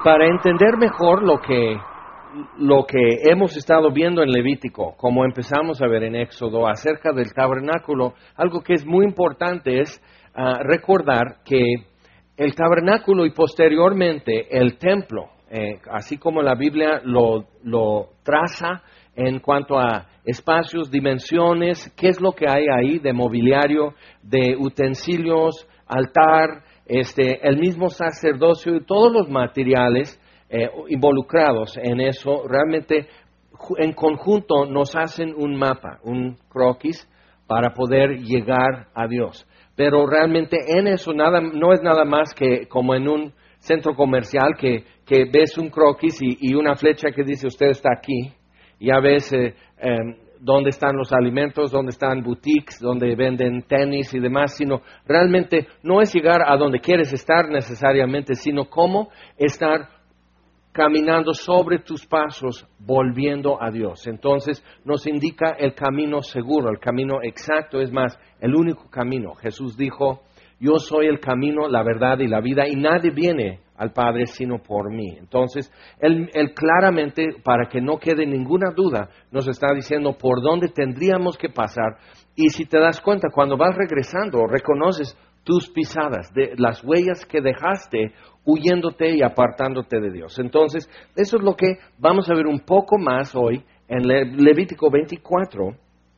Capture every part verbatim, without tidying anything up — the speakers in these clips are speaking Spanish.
para entender mejor lo que, lo que hemos estado viendo en Levítico, como empezamos a ver en Éxodo, acerca del tabernáculo, algo que es muy importante es uh, recordar que el tabernáculo y posteriormente el templo, eh, así como la Biblia lo, lo traza en cuanto a espacios, dimensiones, qué es lo que hay ahí de mobiliario, de utensilios, altar, este, el mismo sacerdocio y todos los materiales eh, involucrados en eso, realmente en conjunto nos hacen un mapa, un croquis para poder llegar a Dios. Pero realmente en eso nada, no es nada más que como en un centro comercial que, que ves un croquis y, y una flecha que dice usted está aquí. Ya ves eh, eh, dónde están los alimentos, dónde están boutiques, dónde venden tenis y demás, sino realmente no es llegar a donde quieres estar necesariamente, sino cómo estar caminando sobre tus pasos, volviendo a Dios. Entonces nos indica el camino seguro, el camino exacto, es más, el único camino. Jesús dijo, yo soy el camino, la verdad y la vida, y nadie viene al Padre sino por mí. Entonces, él, él claramente, para que no quede ninguna duda, nos está diciendo por dónde tendríamos que pasar. Y si te das cuenta, cuando vas regresando, reconoces tus pisadas, de las huellas que dejaste huyéndote y apartándote de Dios. Entonces, eso es lo que vamos a ver un poco más hoy en Le- Levítico veinticuatro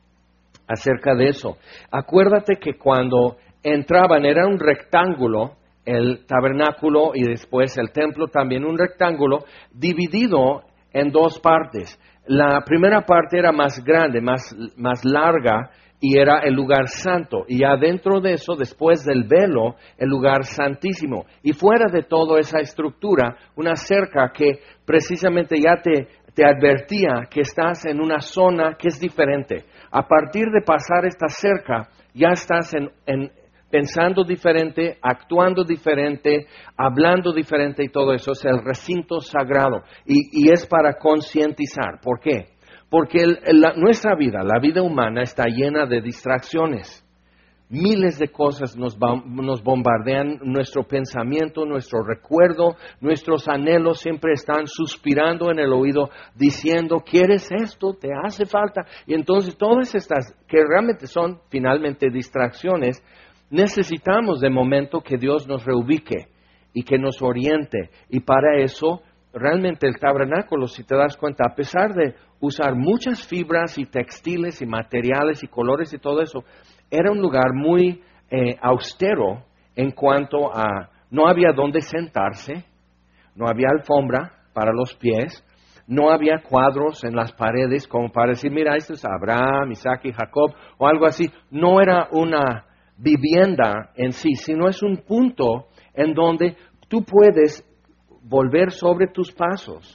acerca de eso. Acuérdate que cuando entraban era un rectángulo, el tabernáculo y después el templo también un rectángulo dividido en dos partes. La primera parte era más grande, más, más larga y era el lugar santo. Y adentro de eso, después del velo, el lugar santísimo. Y fuera de toda esa estructura, una cerca que precisamente ya te, te advertía que estás en una zona que es diferente. A partir de pasar esta cerca, ya estás en, en pensando diferente, actuando diferente, hablando diferente y todo eso. Es el recinto sagrado y, y es para concientizar. ¿Por qué? Porque el, el, la, nuestra vida, la vida humana está llena de distracciones. Miles de cosas nos, nos bombardean nuestro pensamiento, nuestro recuerdo, nuestros anhelos siempre están suspirando en el oído diciendo, ¿quieres esto? ¿Te hace falta? Y entonces todas estas que realmente son finalmente distracciones, necesitamos de momento que Dios nos reubique y que nos oriente. Y para eso, realmente el tabernáculo, si te das cuenta, a pesar de usar muchas fibras y textiles y materiales y colores y todo eso, era un lugar muy eh, austero en cuanto a, no había dónde sentarse, no había alfombra para los pies, no había cuadros en las paredes como para decir, mira, esto es Abraham, Isaac y Jacob, o algo así. No era una vivienda en sí, sino es un punto en donde tú puedes volver sobre tus pasos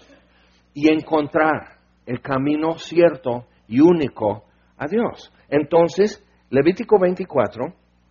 y encontrar el camino cierto y único a Dios. Entonces, Levítico veinticuatro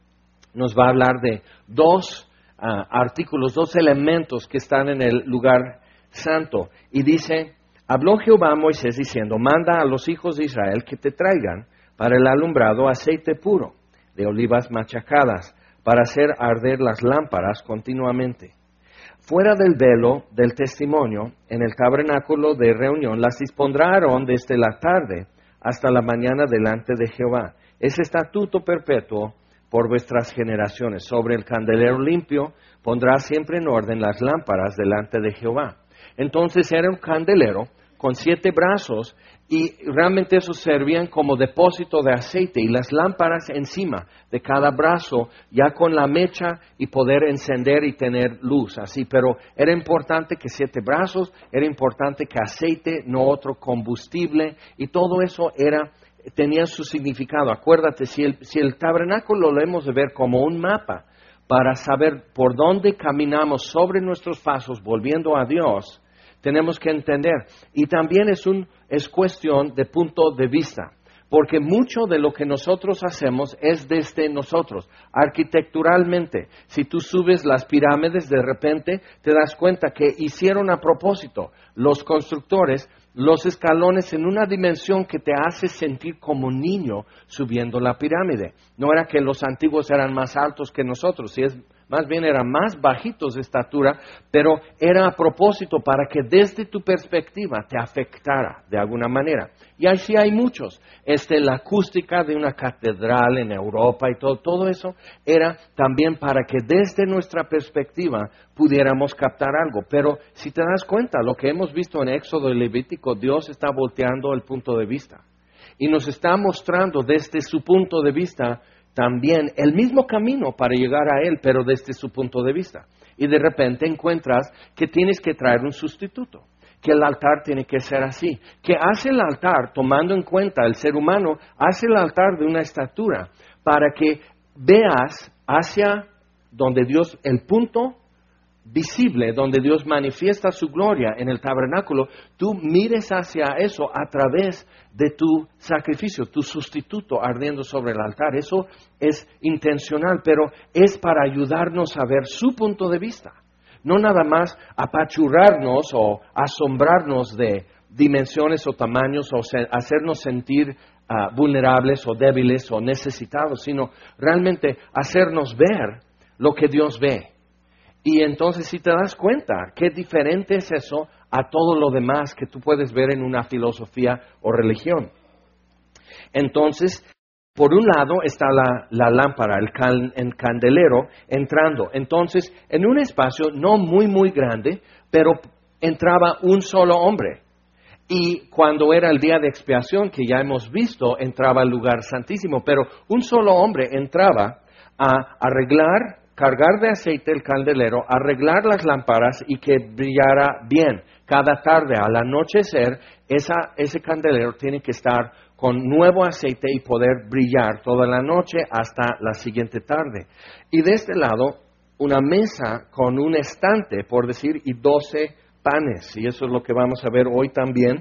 nos va a hablar de dos uh, artículos, dos elementos que están en el lugar santo. Y dice, habló Jehová a Moisés diciendo, manda a los hijos de Israel que te traigan para el alumbrado aceite puro de olivas machacadas, para hacer arder las lámparas continuamente. Fuera del velo del testimonio, en el tabernáculo de reunión, las dispondrá Aarón desde la tarde hasta la mañana delante de Jehová. Es estatuto perpetuo por vuestras generaciones. Sobre el candelero limpio pondrá siempre en orden las lámparas delante de Jehová. Entonces era un candelero con siete brazos y realmente esos servían como depósito de aceite y las lámparas encima de cada brazo ya con la mecha y poder encender y tener luz así, pero era importante que siete brazos, era importante que aceite, no otro combustible y todo eso era, tenía su significado. Acuérdate, si el, si el tabernáculo lo hemos de ver como un mapa para saber por dónde caminamos sobre nuestros pasos volviendo a Dios, tenemos que entender. Y también es, un, es cuestión de punto de vista, porque mucho de lo que nosotros hacemos es desde nosotros, arquitecturalmente. Si tú subes las pirámides, de repente te das cuenta que hicieron a propósito los constructores los escalones en una dimensión que te hace sentir como niño subiendo la pirámide. No era que los antiguos eran más altos que nosotros, si es más bien eran más bajitos de estatura, pero era a propósito para que desde tu perspectiva te afectara de alguna manera. Y así hay muchos. Este, la acústica de una catedral en Europa y todo, todo eso era también para que desde nuestra perspectiva pudiéramos captar algo. Pero si te das cuenta, lo que hemos visto en Éxodo y Levítico, Dios está volteando el punto de vista. Y nos está mostrando desde su punto de vista también el mismo camino para llegar a Él, pero desde su punto de vista. Y de repente encuentras que tienes que traer un sustituto, que el altar tiene que ser así, que hace el altar, tomando en cuenta el ser humano, hace el altar de una estatura, para que veas hacia donde Dios, el punto visible, donde Dios manifiesta su gloria en el tabernáculo, tú mires hacia eso a través de tu sacrificio, tu sustituto ardiendo sobre el altar. Eso es intencional, pero es para ayudarnos a ver su punto de vista. No nada más apachurrarnos o asombrarnos de dimensiones o tamaños o se, hacernos sentir uh, vulnerables o débiles o necesitados, sino realmente hacernos ver lo que Dios ve. Y entonces si te das cuenta, qué diferente es eso a todo lo demás que tú puedes ver en una filosofía o religión. Entonces, por un lado está la, la lámpara, el, can, el candelero entrando. Entonces, en un espacio no muy, muy grande, pero entraba un solo hombre. Y cuando era el día de expiación, que ya hemos visto, entraba al lugar santísimo. Pero un solo hombre entraba a arreglar, cargar de aceite el candelero, arreglar las lámparas y que brillara bien. Cada tarde, al anochecer, esa, ese candelero tiene que estar con nuevo aceite y poder brillar toda la noche hasta la siguiente tarde. Y de este lado, una mesa con un estante, por decir, y doce panes. Y eso es lo que vamos a ver hoy también.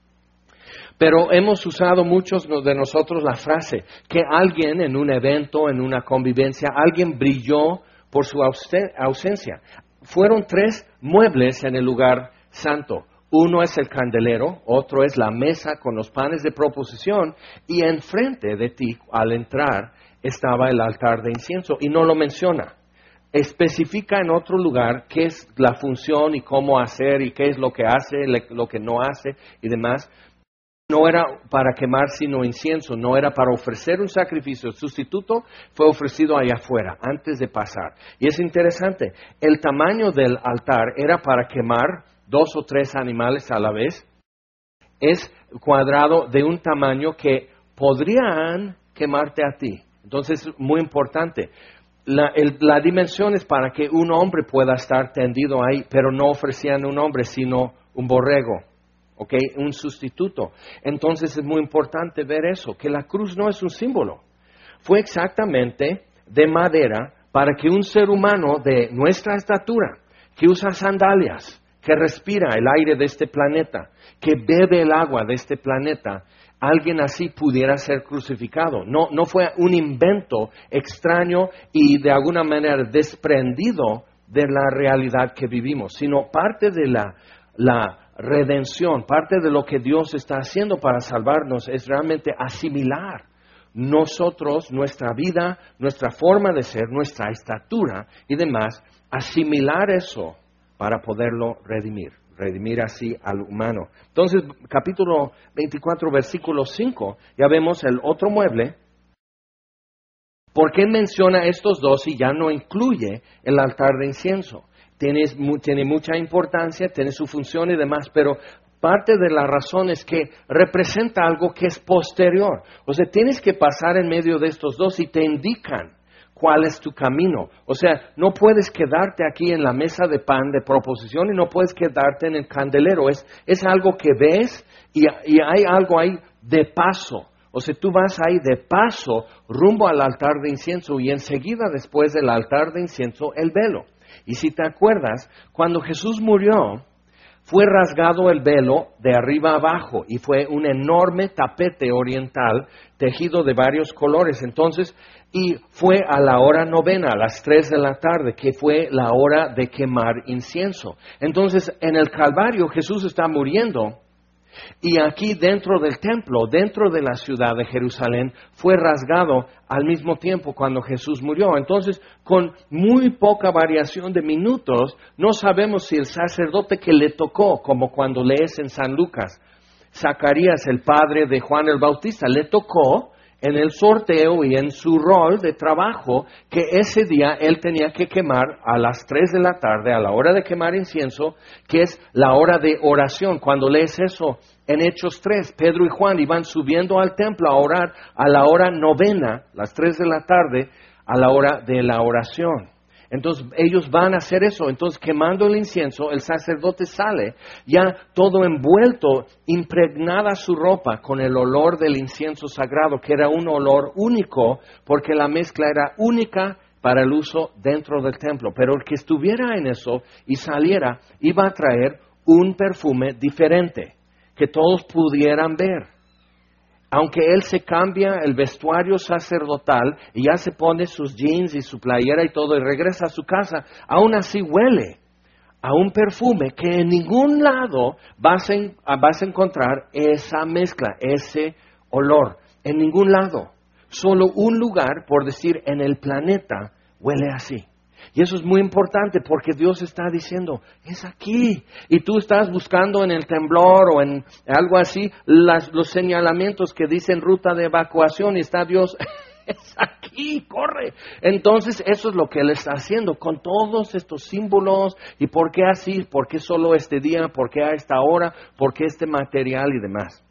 Pero hemos usado muchos de nosotros la frase que alguien en un evento, en una convivencia, alguien brilló por su ausencia. Fueron tres muebles en el lugar santo. Uno es el candelero, otro es la mesa con los panes de proposición y enfrente de ti, al entrar, estaba el altar de incienso. Y no lo menciona. Especifica en otro lugar qué es la función y cómo hacer y qué es lo que hace, lo que no hace y demás. No era para quemar sino incienso, no era para ofrecer un sacrificio. El sustituto fue ofrecido allá afuera, antes de pasar. Y es interesante, el tamaño del altar era para quemar dos o tres animales a la vez. Es cuadrado de un tamaño que podrían quemarte a ti. Entonces, muy importante. La, el, la dimensión es para que un hombre pueda estar tendido ahí, pero no ofrecían un hombre, sino un borrego. ¿Ok? Un sustituto. Entonces es muy importante ver eso, que la cruz no es un símbolo. Fue exactamente de madera para que un ser humano de nuestra estatura, que usa sandalias, que respira el aire de este planeta, que bebe el agua de este planeta, alguien así pudiera ser crucificado. No, no fue un invento extraño y de alguna manera desprendido de la realidad que vivimos, sino parte de la, la redención, parte de lo que Dios está haciendo para salvarnos es realmente asimilar nosotros, nuestra vida, nuestra forma de ser, nuestra estatura y demás, asimilar eso para poderlo redimir, redimir así al humano. Entonces, capítulo veinticuatro, versículo cinco, ya vemos el otro mueble. ¿Por qué menciona estos dos y ya no incluye el altar de incienso? Tiene, tiene mucha importancia, tiene su función y demás, pero parte de la razón es que representa algo que es posterior. O sea, tienes que pasar en medio de estos dos y te indican cuál es tu camino. O sea, no puedes quedarte aquí en la mesa de pan de proposición y no puedes quedarte en el candelero. Es, es algo que ves y, y hay algo ahí de paso. O sea, tú vas ahí de paso rumbo al altar de incienso y enseguida después del altar de incienso el velo. Y si te acuerdas, cuando Jesús murió, fue rasgado el velo de arriba abajo y fue un enorme tapete oriental tejido de varios colores. Entonces, y fue a la hora novena, a las tres de la tarde, que fue la hora de quemar incienso. Entonces, en el Calvario Jesús está muriendo Y aquí dentro del templo, dentro de la ciudad de Jerusalén, fue rasgado al mismo tiempo cuando Jesús murió. Entonces, con muy poca variación de minutos, no sabemos si el sacerdote que le tocó, como cuando lees en San Lucas, Zacarías, el padre de Juan el Bautista, le tocó en el sorteo y en su rol de trabajo que ese día él tenía que quemar a las tres de la tarde, a la hora de quemar incienso, que es la hora de oración. Cuando lees eso en Hechos tres, Pedro y Juan iban subiendo al templo a orar a la hora novena, las tres de la tarde, a la hora de la oración. Entonces ellos van a hacer eso. Entonces quemando el incienso, el sacerdote sale ya todo envuelto, impregnada su ropa con el olor del incienso sagrado, que era un olor único porque la mezcla era única para el uso dentro del templo. Pero el que estuviera en eso y saliera iba a traer un perfume diferente que todos pudieran ver. Aunque él se cambia el vestuario sacerdotal y ya se pone sus jeans y su playera y todo y regresa a su casa, aún así huele a un perfume que en ningún lado vas a, vas a encontrar esa mezcla, ese olor. En ningún lado. Solo un lugar, por decir, en el planeta huele así. Y eso es muy importante porque Dios está diciendo, es aquí. Y tú estás buscando en el temblor o en algo así las, los señalamientos que dicen ruta de evacuación y está Dios, es aquí, corre. Entonces eso es lo que Él está haciendo con todos estos símbolos. ¿Y por qué así? ¿Por qué solo este día? ¿Por qué a esta hora? ¿Por qué este material y demás?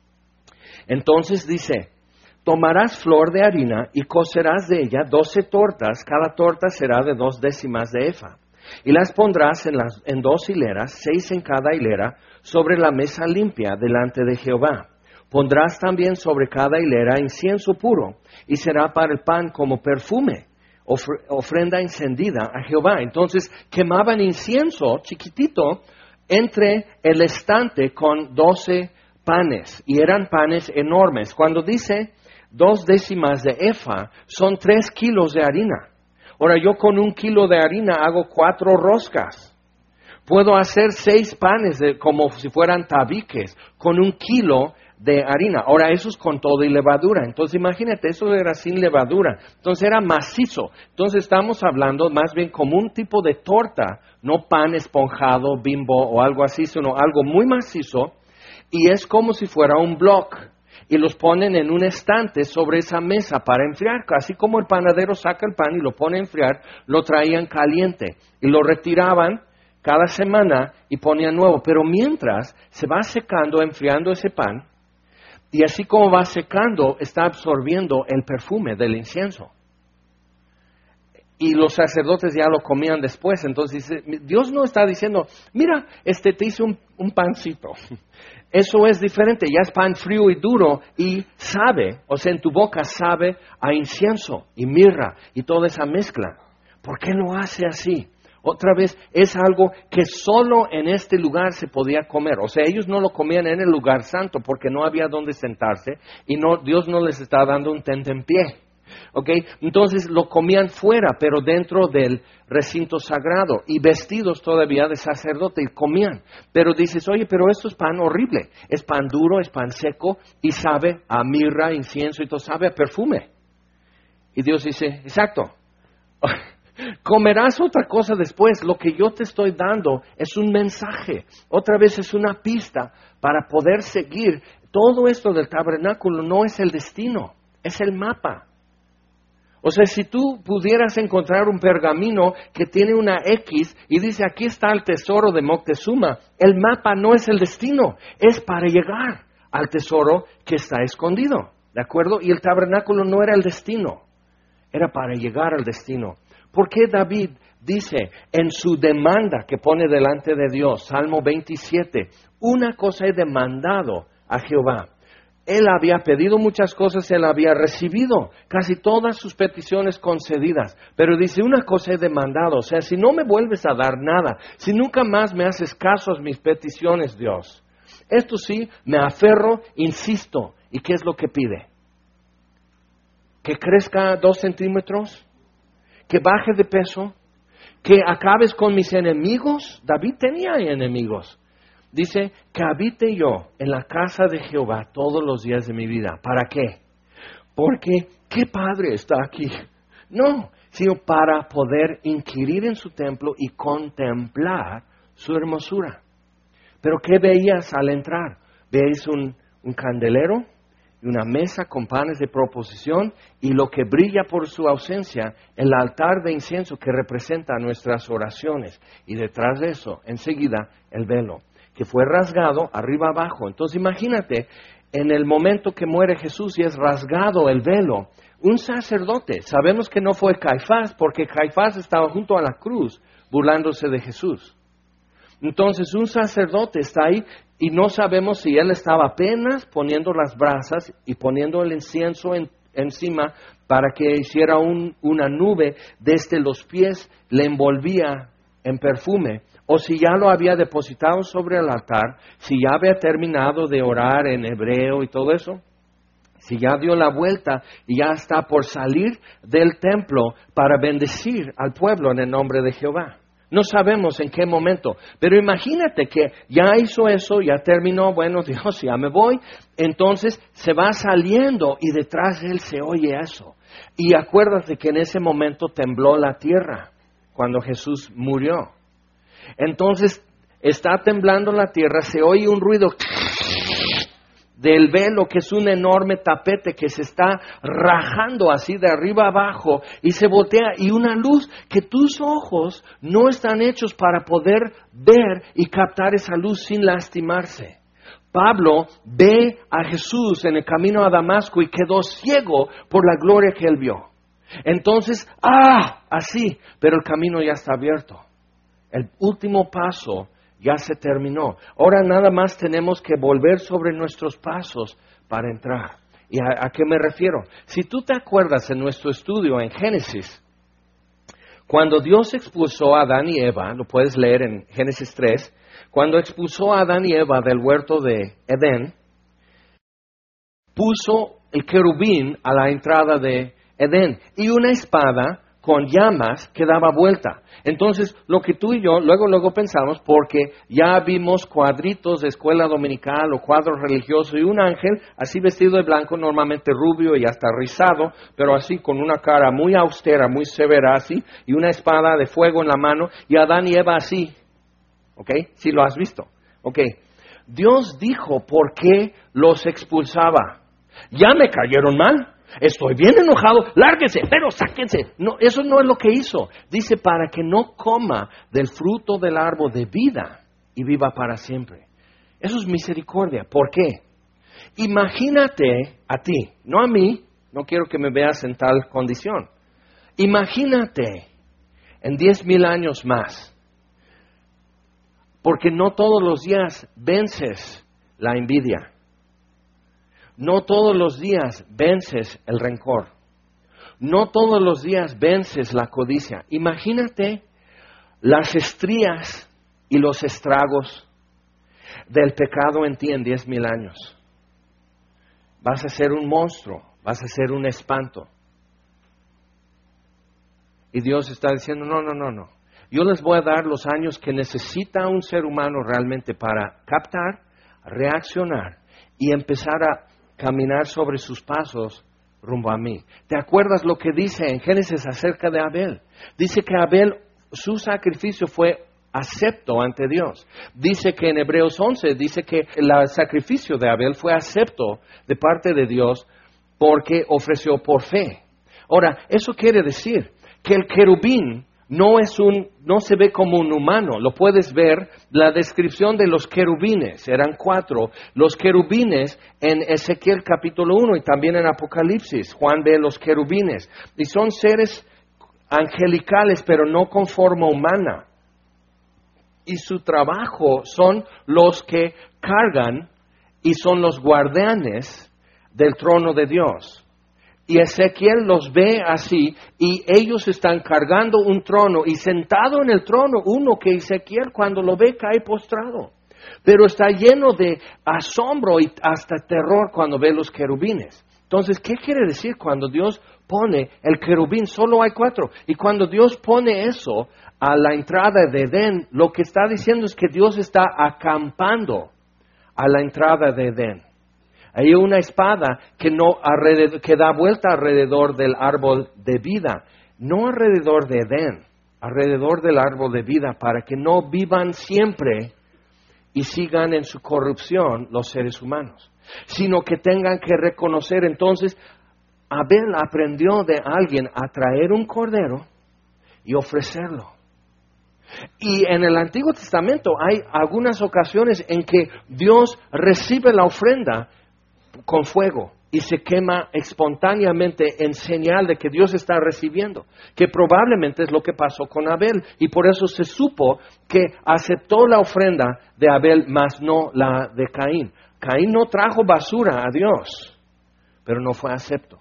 Entonces dice, tomarás flor de harina y cocerás de ella doce tortas, cada torta será de dos décimas de efa. Y las pondrás en, las, en dos hileras, seis en cada hilera, sobre la mesa limpia delante de Jehová. Pondrás también sobre cada hilera incienso puro, y será para el pan como perfume, ofre, ofrenda encendida a Jehová. Entonces quemaban incienso chiquitito entre el estante con doce panes, y eran panes enormes. Cuando dice dos décimas de efa, son tres kilos de harina. Ahora, yo con un kilo de harina hago cuatro roscas. Puedo hacer seis panes de, como si fueran tabiques, con un kilo de harina. Ahora, eso es con todo y levadura. Entonces, imagínate, eso era sin levadura. Entonces, era macizo. Entonces, estamos hablando más bien como un tipo de torta, no pan esponjado, Bimbo o algo así, sino algo muy macizo. Y es como si fuera un block. Y los ponen en un estante sobre esa mesa para enfriar. Así como el panadero saca el pan y lo pone a enfriar, lo traían caliente. Y lo retiraban cada semana y ponían nuevo. Pero mientras se va secando, enfriando ese pan, y así como va secando, está absorbiendo el perfume del incienso. Y los sacerdotes ya lo comían después. Entonces dice, Dios no está diciendo, mira, este te hice un, un pancito. Eso es diferente, ya es pan frío y duro y sabe, o sea, en tu boca sabe a incienso y mirra y toda esa mezcla. ¿Por qué lo hace así? Otra vez, es algo que solo en este lugar se podía comer. O sea, ellos no lo comían en el lugar santo porque no había donde sentarse y no, Dios no les estaba dando un tentempié. ¿Okay? Entonces lo comían fuera, pero dentro del recinto sagrado y vestidos todavía de sacerdote y comían. Pero dices, oye, pero esto es pan horrible, es pan duro, es pan seco y sabe a mirra, incienso y todo, sabe a perfume. Y Dios dice, exacto, comerás otra cosa después, lo que yo te estoy dando es un mensaje, otra vez es una pista para poder seguir. Todo esto del tabernáculo no es el destino, es el mapa. O sea, si tú pudieras encontrar un pergamino que tiene una X y dice, aquí está el tesoro de Moctezuma, el mapa no es el destino, es para llegar al tesoro que está escondido, ¿de acuerdo? Y el tabernáculo no era el destino, era para llegar al destino. ¿Por qué David dice en su demanda que pone delante de Dios, Salmo veintisiete, una cosa he demandado a Jehová? Él había pedido muchas cosas, él había recibido casi todas sus peticiones concedidas. Pero dice, una cosa he demandado, o sea, si no me vuelves a dar nada, si nunca más me haces caso a mis peticiones, Dios, esto sí, me aferro, insisto. ¿Y qué es lo que pide? ¿Que crezca dos centímetros? ¿Que baje de peso? ¿Que acabes con mis enemigos? David tenía enemigos. Dice, que habite yo en la casa de Jehová todos los días de mi vida. ¿Para qué? Porque, ¿qué padre está aquí? No, sino para poder inquirir en su templo y contemplar su hermosura. Pero ¿qué veías al entrar? ¿Veis un, un candelero y una mesa con panes de proposición y lo que brilla por su ausencia, el altar de incienso que representa nuestras oraciones? Y detrás de eso, enseguida, el velo, que fue rasgado arriba abajo. Entonces imagínate, en el momento que muere Jesús y es rasgado el velo, un sacerdote, sabemos que no fue Caifás, porque Caifás estaba junto a la cruz burlándose de Jesús. Entonces un sacerdote está ahí y no sabemos si él estaba apenas poniendo las brasas y poniendo el incienso en, encima para que hiciera un, una nube desde los pies, le envolvía en perfume, o si ya lo había depositado sobre el altar, si ya había terminado de orar en hebreo y todo eso, si ya dio la vuelta y ya está por salir del templo para bendecir al pueblo en el nombre de Jehová. No sabemos en qué momento, pero imagínate que ya hizo eso, ya terminó, bueno, Dios, ya me voy. Entonces se va saliendo y detrás de él se oye eso. Y acuérdate que en ese momento tembló la tierra cuando Jesús murió. Entonces está temblando la tierra, se oye un ruido del velo, que es un enorme tapete que se está rajando así de arriba abajo y se voltea, y una luz que tus ojos no están hechos para poder ver y captar esa luz sin lastimarse. Pablo ve a Jesús en el camino a Damasco y quedó ciego por la gloria que él vio. Entonces, ¡ah! Así, pero el camino ya está abierto. El último paso ya se terminó. Ahora nada más tenemos que volver sobre nuestros pasos para entrar. ¿Y a, a qué me refiero? Si tú te acuerdas en nuestro estudio en Génesis, cuando Dios expulsó a Adán y Eva, lo puedes leer en Génesis tres, cuando expulsó a Adán y Eva del huerto de Edén, puso el querubín a la entrada de Edén y una espada con llamas que daba vuelta. Entonces, lo que tú y yo luego, luego pensamos, porque ya vimos cuadritos de escuela dominical o cuadros religiosos y un ángel así vestido de blanco, normalmente rubio y hasta rizado, pero así con una cara muy austera, muy severa así, y una espada de fuego en la mano, y Adán y Eva así. ¿Ok? Sí lo has visto. Ok. Dios dijo por qué los expulsaba. Ya me cayeron mal. Estoy bien enojado, lárguense, pero sáquense. No, eso no es lo que hizo. Dice, para que no coma del fruto del árbol de vida y viva para siempre. Eso es misericordia. ¿Por qué? Imagínate a ti, no a mí, no quiero que me veas en tal condición. Imagínate en diez mil años más, porque no todos los días vences la envidia. No todos los días vences el rencor. No todos los días vences la codicia. Imagínate las estrías y los estragos del pecado en ti en diez mil años. Vas a ser un monstruo, vas a ser un espanto. Y Dios está diciendo, no, no, no, no. Yo les voy a dar los años que necesita un ser humano realmente para captar, reaccionar y empezar a caminar sobre sus pasos rumbo a mí. ¿Te acuerdas lo que dice en Génesis acerca de Abel? Dice que Abel, su sacrificio fue acepto ante Dios. Dice que en Hebreos once, dice que el sacrificio de Abel fue acepto de parte de Dios porque ofreció por fe. Ahora, eso quiere decir que el querubín no es un, no se ve como un humano. Lo puedes ver, la descripción de los querubines, eran cuatro. Los querubines en Ezequiel capítulo uno y también en Apocalipsis. Juan ve los querubines. Y son seres angelicales, pero no con forma humana. Y su trabajo son los que cargan y son los guardianes del trono de Dios. Y Ezequiel los ve así, y ellos están cargando un trono, y sentado en el trono, uno que Ezequiel cuando lo ve cae postrado. Pero está lleno de asombro y hasta terror cuando ve los querubines. Entonces, ¿qué quiere decir cuando Dios pone el querubín? Solo hay cuatro. Y cuando Dios pone eso a la entrada de Edén, lo que está diciendo es que Dios está acampando a la entrada de Edén. Hay una espada que, no alrededor, que da vuelta alrededor del árbol de vida, no alrededor de Edén, alrededor del árbol de vida, para que no vivan siempre y sigan en su corrupción los seres humanos, sino que tengan que reconocer. Entonces, Abel aprendió de alguien a traer un cordero y ofrecerlo. Y en el Antiguo Testamento hay algunas ocasiones en que Dios recibe la ofrenda con fuego y se quema espontáneamente en señal de que Dios está recibiendo, que probablemente es lo que pasó con Abel, y por eso se supo que aceptó la ofrenda de Abel, mas no la de Caín. Caín no trajo basura a Dios, pero no fue acepto,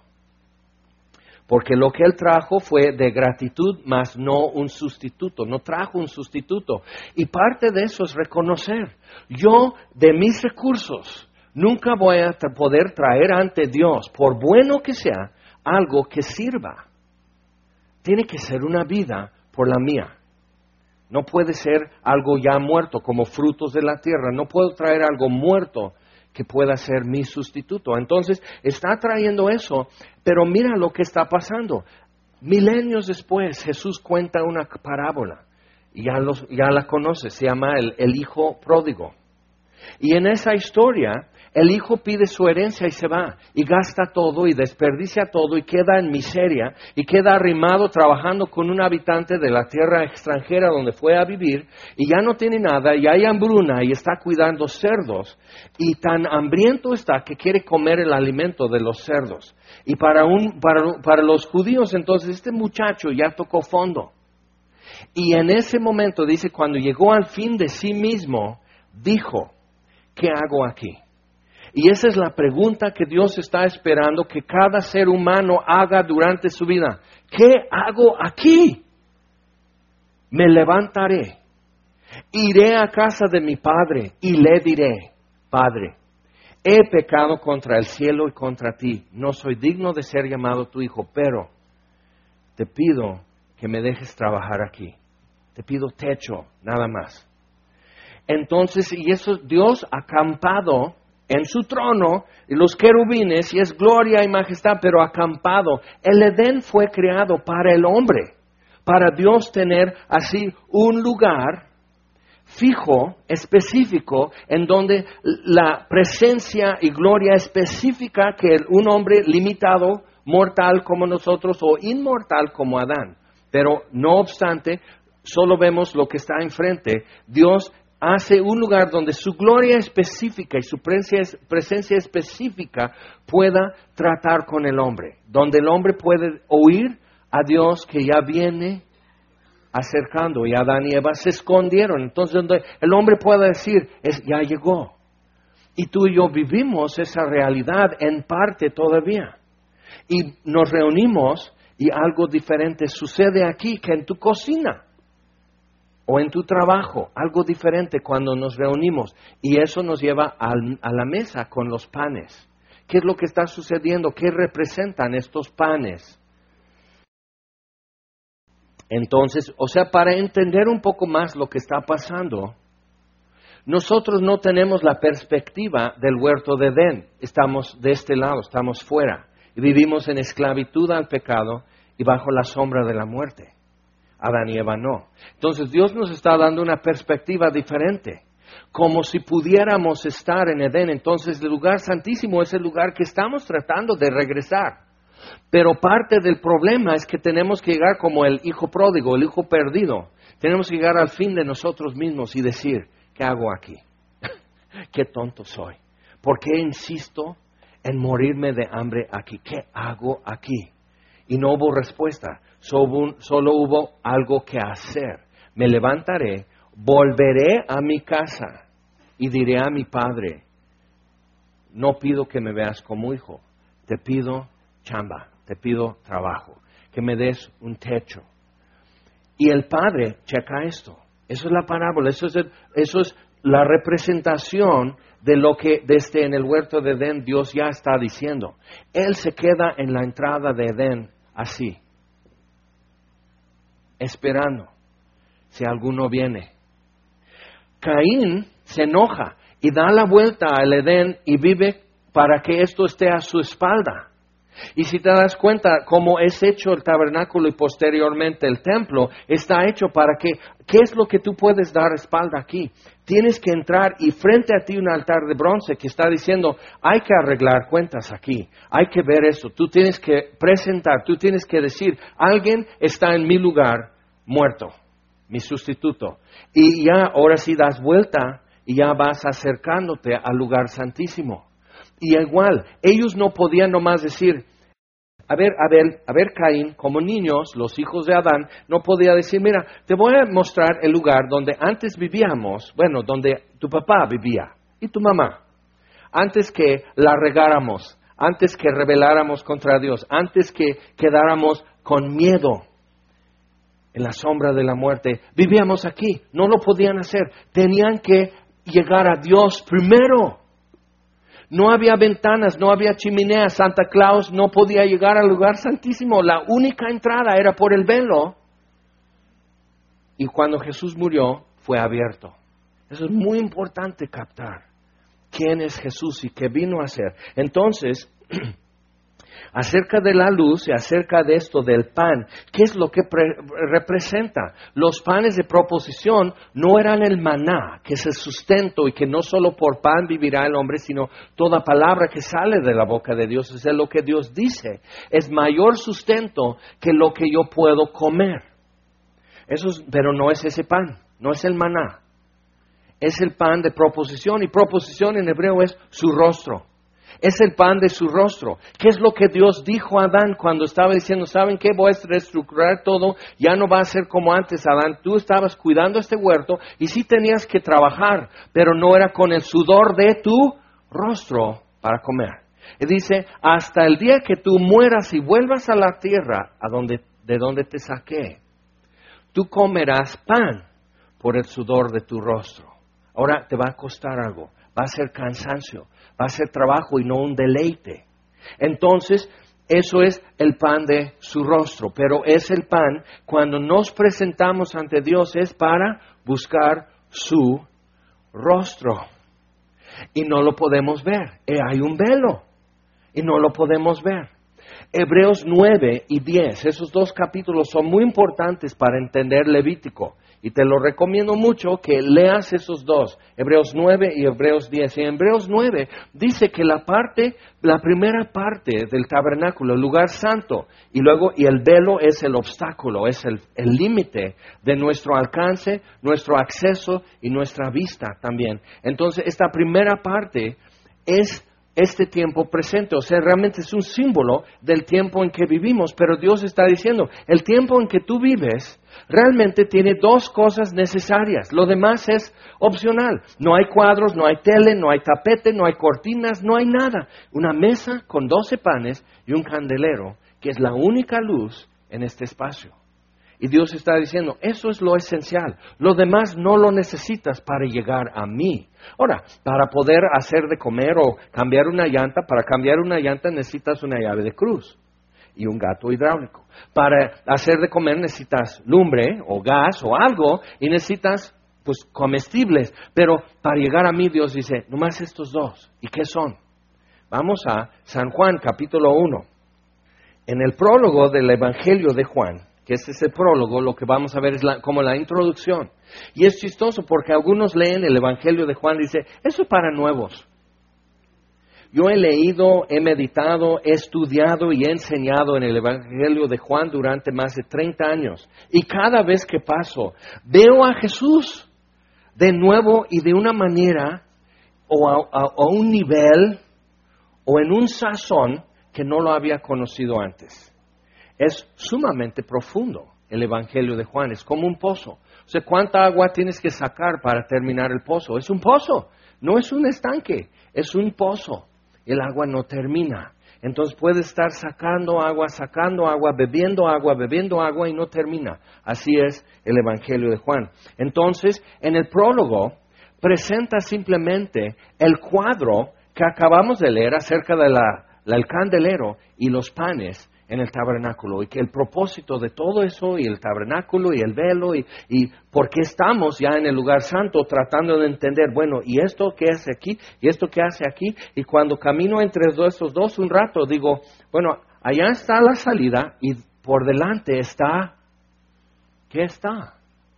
porque lo que él trajo fue de gratitud, mas no un sustituto, no trajo un sustituto. Y parte de eso es reconocer, yo de mis recursos nunca voy a tra- poder traer ante Dios, por bueno que sea, algo que sirva. Tiene que ser una vida por la mía. No puede ser algo ya muerto, como frutos de la tierra. No puedo traer algo muerto que pueda ser mi sustituto. Entonces, está trayendo eso, pero mira lo que está pasando. Milenios después, Jesús cuenta una parábola. Ya, los, ya la conoces, se llama el, el hijo pródigo. Y en esa historia, el hijo pide su herencia y se va, y gasta todo, y desperdicia todo, y queda en miseria, y queda arrimado trabajando con un habitante de la tierra extranjera donde fue a vivir, y ya no tiene nada, y hay hambruna, y está cuidando cerdos, y tan hambriento está que quiere comer el alimento de los cerdos. Y para, un, para, para los judíos, entonces, este muchacho ya tocó fondo. Y en ese momento, dice, cuando llegó al fin de sí mismo, dijo, ¿qué hago aquí? Y esa es la pregunta que Dios está esperando que cada ser humano haga durante su vida. ¿Qué hago aquí? Me levantaré, iré a casa de mi padre y le diré, Padre, he pecado contra el cielo y contra ti. No soy digno de ser llamado tu hijo, pero te pido que me dejes trabajar aquí. Te pido techo, nada más. Entonces, y eso Dios acampado en su trono, y los querubines, y es gloria y majestad, pero acampado. El Edén fue creado para el hombre, para Dios tener así un lugar fijo, específico, en donde la presencia y gloria específica que un hombre limitado, mortal como nosotros, o inmortal como Adán. Pero no obstante, solo vemos lo que está enfrente. Dios hace un lugar donde su gloria específica y su presencia, presencia específica pueda tratar con el hombre, donde el hombre puede oír a Dios que ya viene acercando, y Adán y Eva se escondieron. Entonces, donde el hombre pueda decir, es, ya llegó. Y tú y yo vivimos esa realidad en parte todavía. Y nos reunimos y algo diferente sucede aquí que en tu cocina. O en tu trabajo, algo diferente cuando nos reunimos. Y eso nos lleva al, a la mesa con los panes. ¿Qué es lo que está sucediendo? ¿Qué representan estos panes? Entonces, o sea, para entender un poco más lo que está pasando, nosotros no tenemos la perspectiva del huerto de Edén. Estamos de este lado, estamos fuera. Y vivimos en esclavitud al pecado y bajo la sombra de la muerte. Adán y Eva no. Entonces Dios nos está dando una perspectiva diferente, como si pudiéramos estar en Edén. Entonces el lugar santísimo es el lugar que estamos tratando de regresar. Pero parte del problema es que tenemos que llegar como el hijo pródigo, el hijo perdido. Tenemos que llegar al fin de nosotros mismos y decir, ¿qué hago aquí? ¿Qué tonto soy? ¿Por qué insisto en morirme de hambre aquí? ¿Qué hago aquí? Y no hubo respuesta. Solo, solo hubo algo que hacer. Me levantaré, volveré a mi casa y diré a mi padre, no pido que me veas como hijo, te pido chamba, te pido trabajo, que me des un techo. Y el padre, checa esto, eso es la parábola, eso es, el, eso es la representación de lo que desde en el huerto de Edén Dios ya está diciendo. Él se queda en la entrada de Edén así, esperando si alguno viene. Caín se enoja y da la vuelta al Edén y vive para que esto esté a su espalda. Y si te das cuenta cómo es hecho el tabernáculo y posteriormente el templo, está hecho para que, ¿qué es lo que tú puedes dar espalda aquí? Tienes que entrar y frente a ti un altar de bronce que está diciendo, hay que arreglar cuentas aquí, hay que ver eso, tú tienes que presentar, tú tienes que decir, alguien está en mi lugar muerto, mi sustituto. Y ya ahora sí das vuelta y ya vas acercándote al lugar santísimo. Y igual, ellos no podían nomás decir, a ver, a ver, a ver, Caín, como niños, los hijos de Adán, no podía decir, mira, te voy a mostrar el lugar donde antes vivíamos, bueno, donde tu papá vivía y tu mamá, antes que la regáramos, antes que rebeláramos contra Dios, antes que quedáramos con miedo en la sombra de la muerte, vivíamos aquí, no lo podían hacer, tenían que llegar a Dios primero. No había ventanas, no había chimeneas. Santa Claus no podía llegar al lugar santísimo. La única entrada era por el velo. Y cuando Jesús murió, fue abierto. Eso es muy importante captar. ¿Quién es Jesús y qué vino a hacer? Entonces, acerca de la luz y acerca de esto del pan, ¿qué es lo que pre- representa? Los panes de proposición no eran el maná, que es el sustento y que no solo por pan vivirá el hombre, sino toda palabra que sale de la boca de Dios. Es lo que Dios dice. Es mayor sustento que lo que yo puedo comer. Eso es, pero no es ese pan, no es el maná. Es el pan de proposición y proposición en hebreo es su rostro. Es el pan de su rostro. ¿Qué es lo que Dios dijo a Adán cuando estaba diciendo, ¿saben qué? Voy a reestructurar todo, ya no va a ser como antes, Adán. Tú estabas cuidando este huerto y sí tenías que trabajar, pero no era con el sudor de tu rostro para comer. Y dice, hasta el día que tú mueras y vuelvas a la tierra a donde, de donde te saqué, tú comerás pan por el sudor de tu rostro. Ahora te va a costar algo, va a ser cansancio, va a ser trabajo y no un deleite. Entonces, eso es el pan de su rostro, pero es el pan, cuando nos presentamos ante Dios, es para buscar su rostro. Y no lo podemos ver, eh, hay un velo, y no lo podemos ver. Hebreos nueve y diez, esos dos capítulos son muy importantes para entender Levítico. Y te lo recomiendo mucho que leas esos dos, Hebreos nueve y Hebreos diez. Y en Hebreos nueve dice que la parte, la primera parte del tabernáculo, el lugar santo, y luego y el velo es el obstáculo, es el el límite de nuestro alcance, nuestro acceso y nuestra vista también. Entonces, esta primera parte es este tiempo presente, o sea, realmente es un símbolo del tiempo en que vivimos, pero Dios está diciendo, el tiempo en que tú vives realmente tiene dos cosas necesarias, lo demás es opcional, no hay cuadros, no hay tele, no hay tapete, no hay cortinas, no hay nada, una mesa con doce panes y un candelero, que es la única luz en este espacio. Y Dios está diciendo, eso es lo esencial. Lo demás no lo necesitas para llegar a mí. Ahora, para poder hacer de comer o cambiar una llanta, para cambiar una llanta necesitas una llave de cruz y un gato hidráulico. Para hacer de comer necesitas lumbre o gas o algo y necesitas pues comestibles. Pero para llegar a mí Dios dice, nomás estos dos. ¿Y qué son? Vamos a San Juan capítulo uno. En el prólogo del Evangelio de Juan, que ese es el prólogo, lo que vamos a ver es la, como la introducción. Y es chistoso porque algunos leen el Evangelio de Juan y dicen, eso es para nuevos. Yo he leído, he meditado, he estudiado y he enseñado en el Evangelio de Juan durante más de treinta años. Y cada vez que paso, veo a Jesús de nuevo y de una manera, o a, a, a un nivel, o en un sazón que no lo había conocido antes. Es sumamente profundo el Evangelio de Juan, es como un pozo. O sea, ¿cuánta agua tienes que sacar para terminar el pozo? Es un pozo, no es un estanque, es un pozo. El agua no termina. Entonces puedes estar sacando agua, sacando agua, bebiendo agua, bebiendo agua y no termina. Así es el Evangelio de Juan. Entonces, en el prólogo, presenta simplemente el cuadro que acabamos de leer acerca del de candelero y los panes en el tabernáculo, y que el propósito de todo eso, y el tabernáculo, y el velo, y, y por qué estamos ya en el lugar santo tratando de entender, bueno, y esto que hace aquí, y esto que hace aquí, y cuando camino entre estos dos un rato, digo, bueno, allá está la salida, y por delante está, ¿qué está?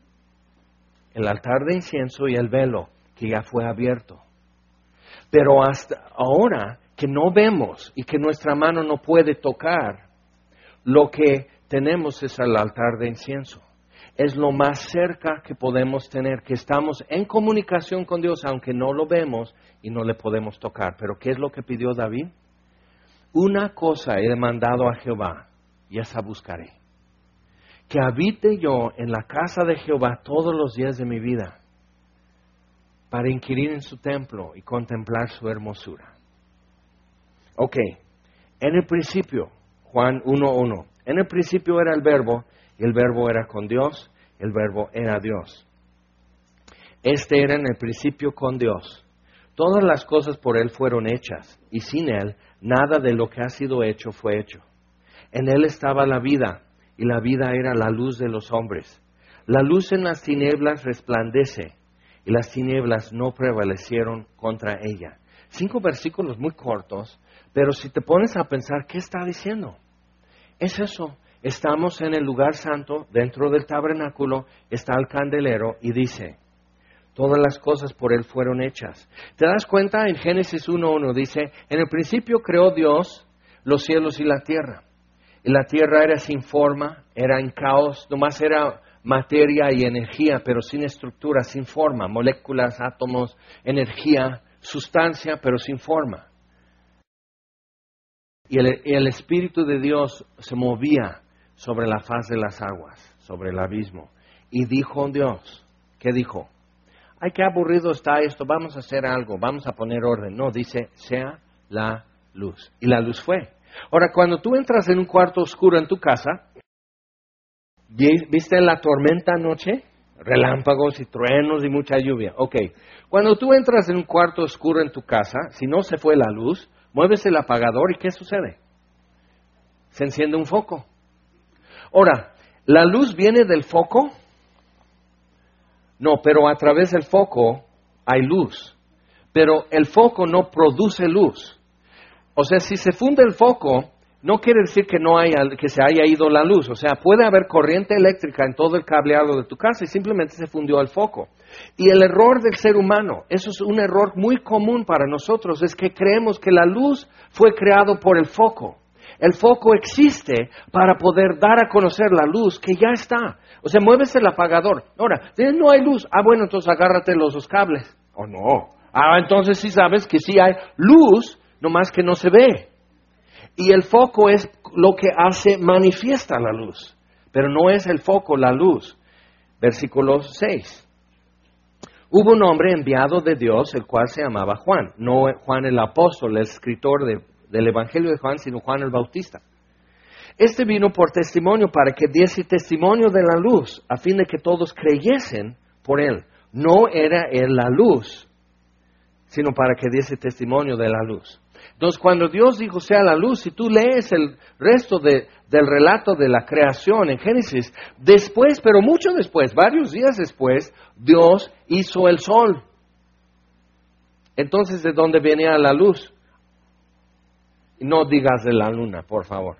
El altar de incienso y el velo, que ya fue abierto. Pero hasta ahora, que no vemos, y que nuestra mano no puede tocar, lo que tenemos es el altar de incienso. Es lo más cerca que podemos tener, que estamos en comunicación con Dios, aunque no lo vemos y no le podemos tocar. Pero ¿qué es lo que pidió David? Una cosa he demandado a Jehová, y esa buscaré. Que habite yo en la casa de Jehová todos los días de mi vida, para inquirir en su templo y contemplar su hermosura. Ok, en el principio, Juan uno uno. En el principio era el Verbo, y el Verbo era con Dios, el Verbo era Dios. Este era en el principio con Dios. Todas las cosas por Él fueron hechas, y sin Él nada de lo que ha sido hecho fue hecho. En Él estaba la vida, y la vida era la luz de los hombres. La luz en las tinieblas resplandece, y las tinieblas no prevalecieron contra ella. Cinco versículos muy cortos, pero si te pones a pensar, ¿qué está diciendo? Es eso, estamos en el lugar santo, dentro del tabernáculo, está el candelero y dice, todas las cosas por Él fueron hechas. ¿Te das cuenta? En Génesis uno uno dice, en el principio creó Dios los cielos y la tierra. Y la tierra era sin forma, era en caos, nomás era materia y energía, pero sin estructura, sin forma, moléculas, átomos, energía, sustancia, pero sin forma. Y el, el Espíritu de Dios se movía sobre la faz de las aguas, sobre el abismo. Y dijo Dios, ¿qué dijo? Ay, qué aburrido está esto, vamos a hacer algo, vamos a poner orden. No, dice, sea la luz. Y la luz fue. Ahora, cuando tú entras en un cuarto oscuro en tu casa, ¿viste la tormenta anoche? Relámpagos y truenos y mucha lluvia. Ok, cuando tú entras en un cuarto oscuro en tu casa, si no se fue la luz, mueves el apagador y ¿qué sucede? Se enciende un foco. Ahora, ¿la luz viene del foco? No, pero a través del foco hay luz. Pero el foco no produce luz. O sea, si se funde el foco, no quiere decir que no haya, que se haya ido la luz. O sea, puede haber corriente eléctrica en todo el cableado de tu casa y simplemente se fundió el foco. Y el error del ser humano, eso es un error muy común para nosotros, es que creemos que la luz fue creado por el foco. El foco existe para poder dar a conocer la luz que ya está. O sea, mueves el apagador. Ahora, no hay luz. Ah, bueno, entonces agárrate los dos cables. ¿O oh, no? Ah, entonces sí sabes que sí hay luz, nomás que no se ve. Y el foco es lo que hace manifiesta la luz. Pero no es el foco la luz. Versículo seis. Hubo un hombre enviado de Dios, el cual se llamaba Juan. No Juan el apóstol, el escritor de, del Evangelio de Juan, sino Juan el Bautista. Este vino por testimonio para que diese testimonio de la luz, a fin de que todos creyesen por él. No era él la luz, sino para que diese testimonio de la luz. Entonces, cuando Dios dijo sea la luz, si tú lees el resto de, del relato de la creación en Génesis, después, pero mucho después, varios días después, Dios hizo el sol. Entonces, ¿de dónde venía la luz? No digas de la luna, por favor.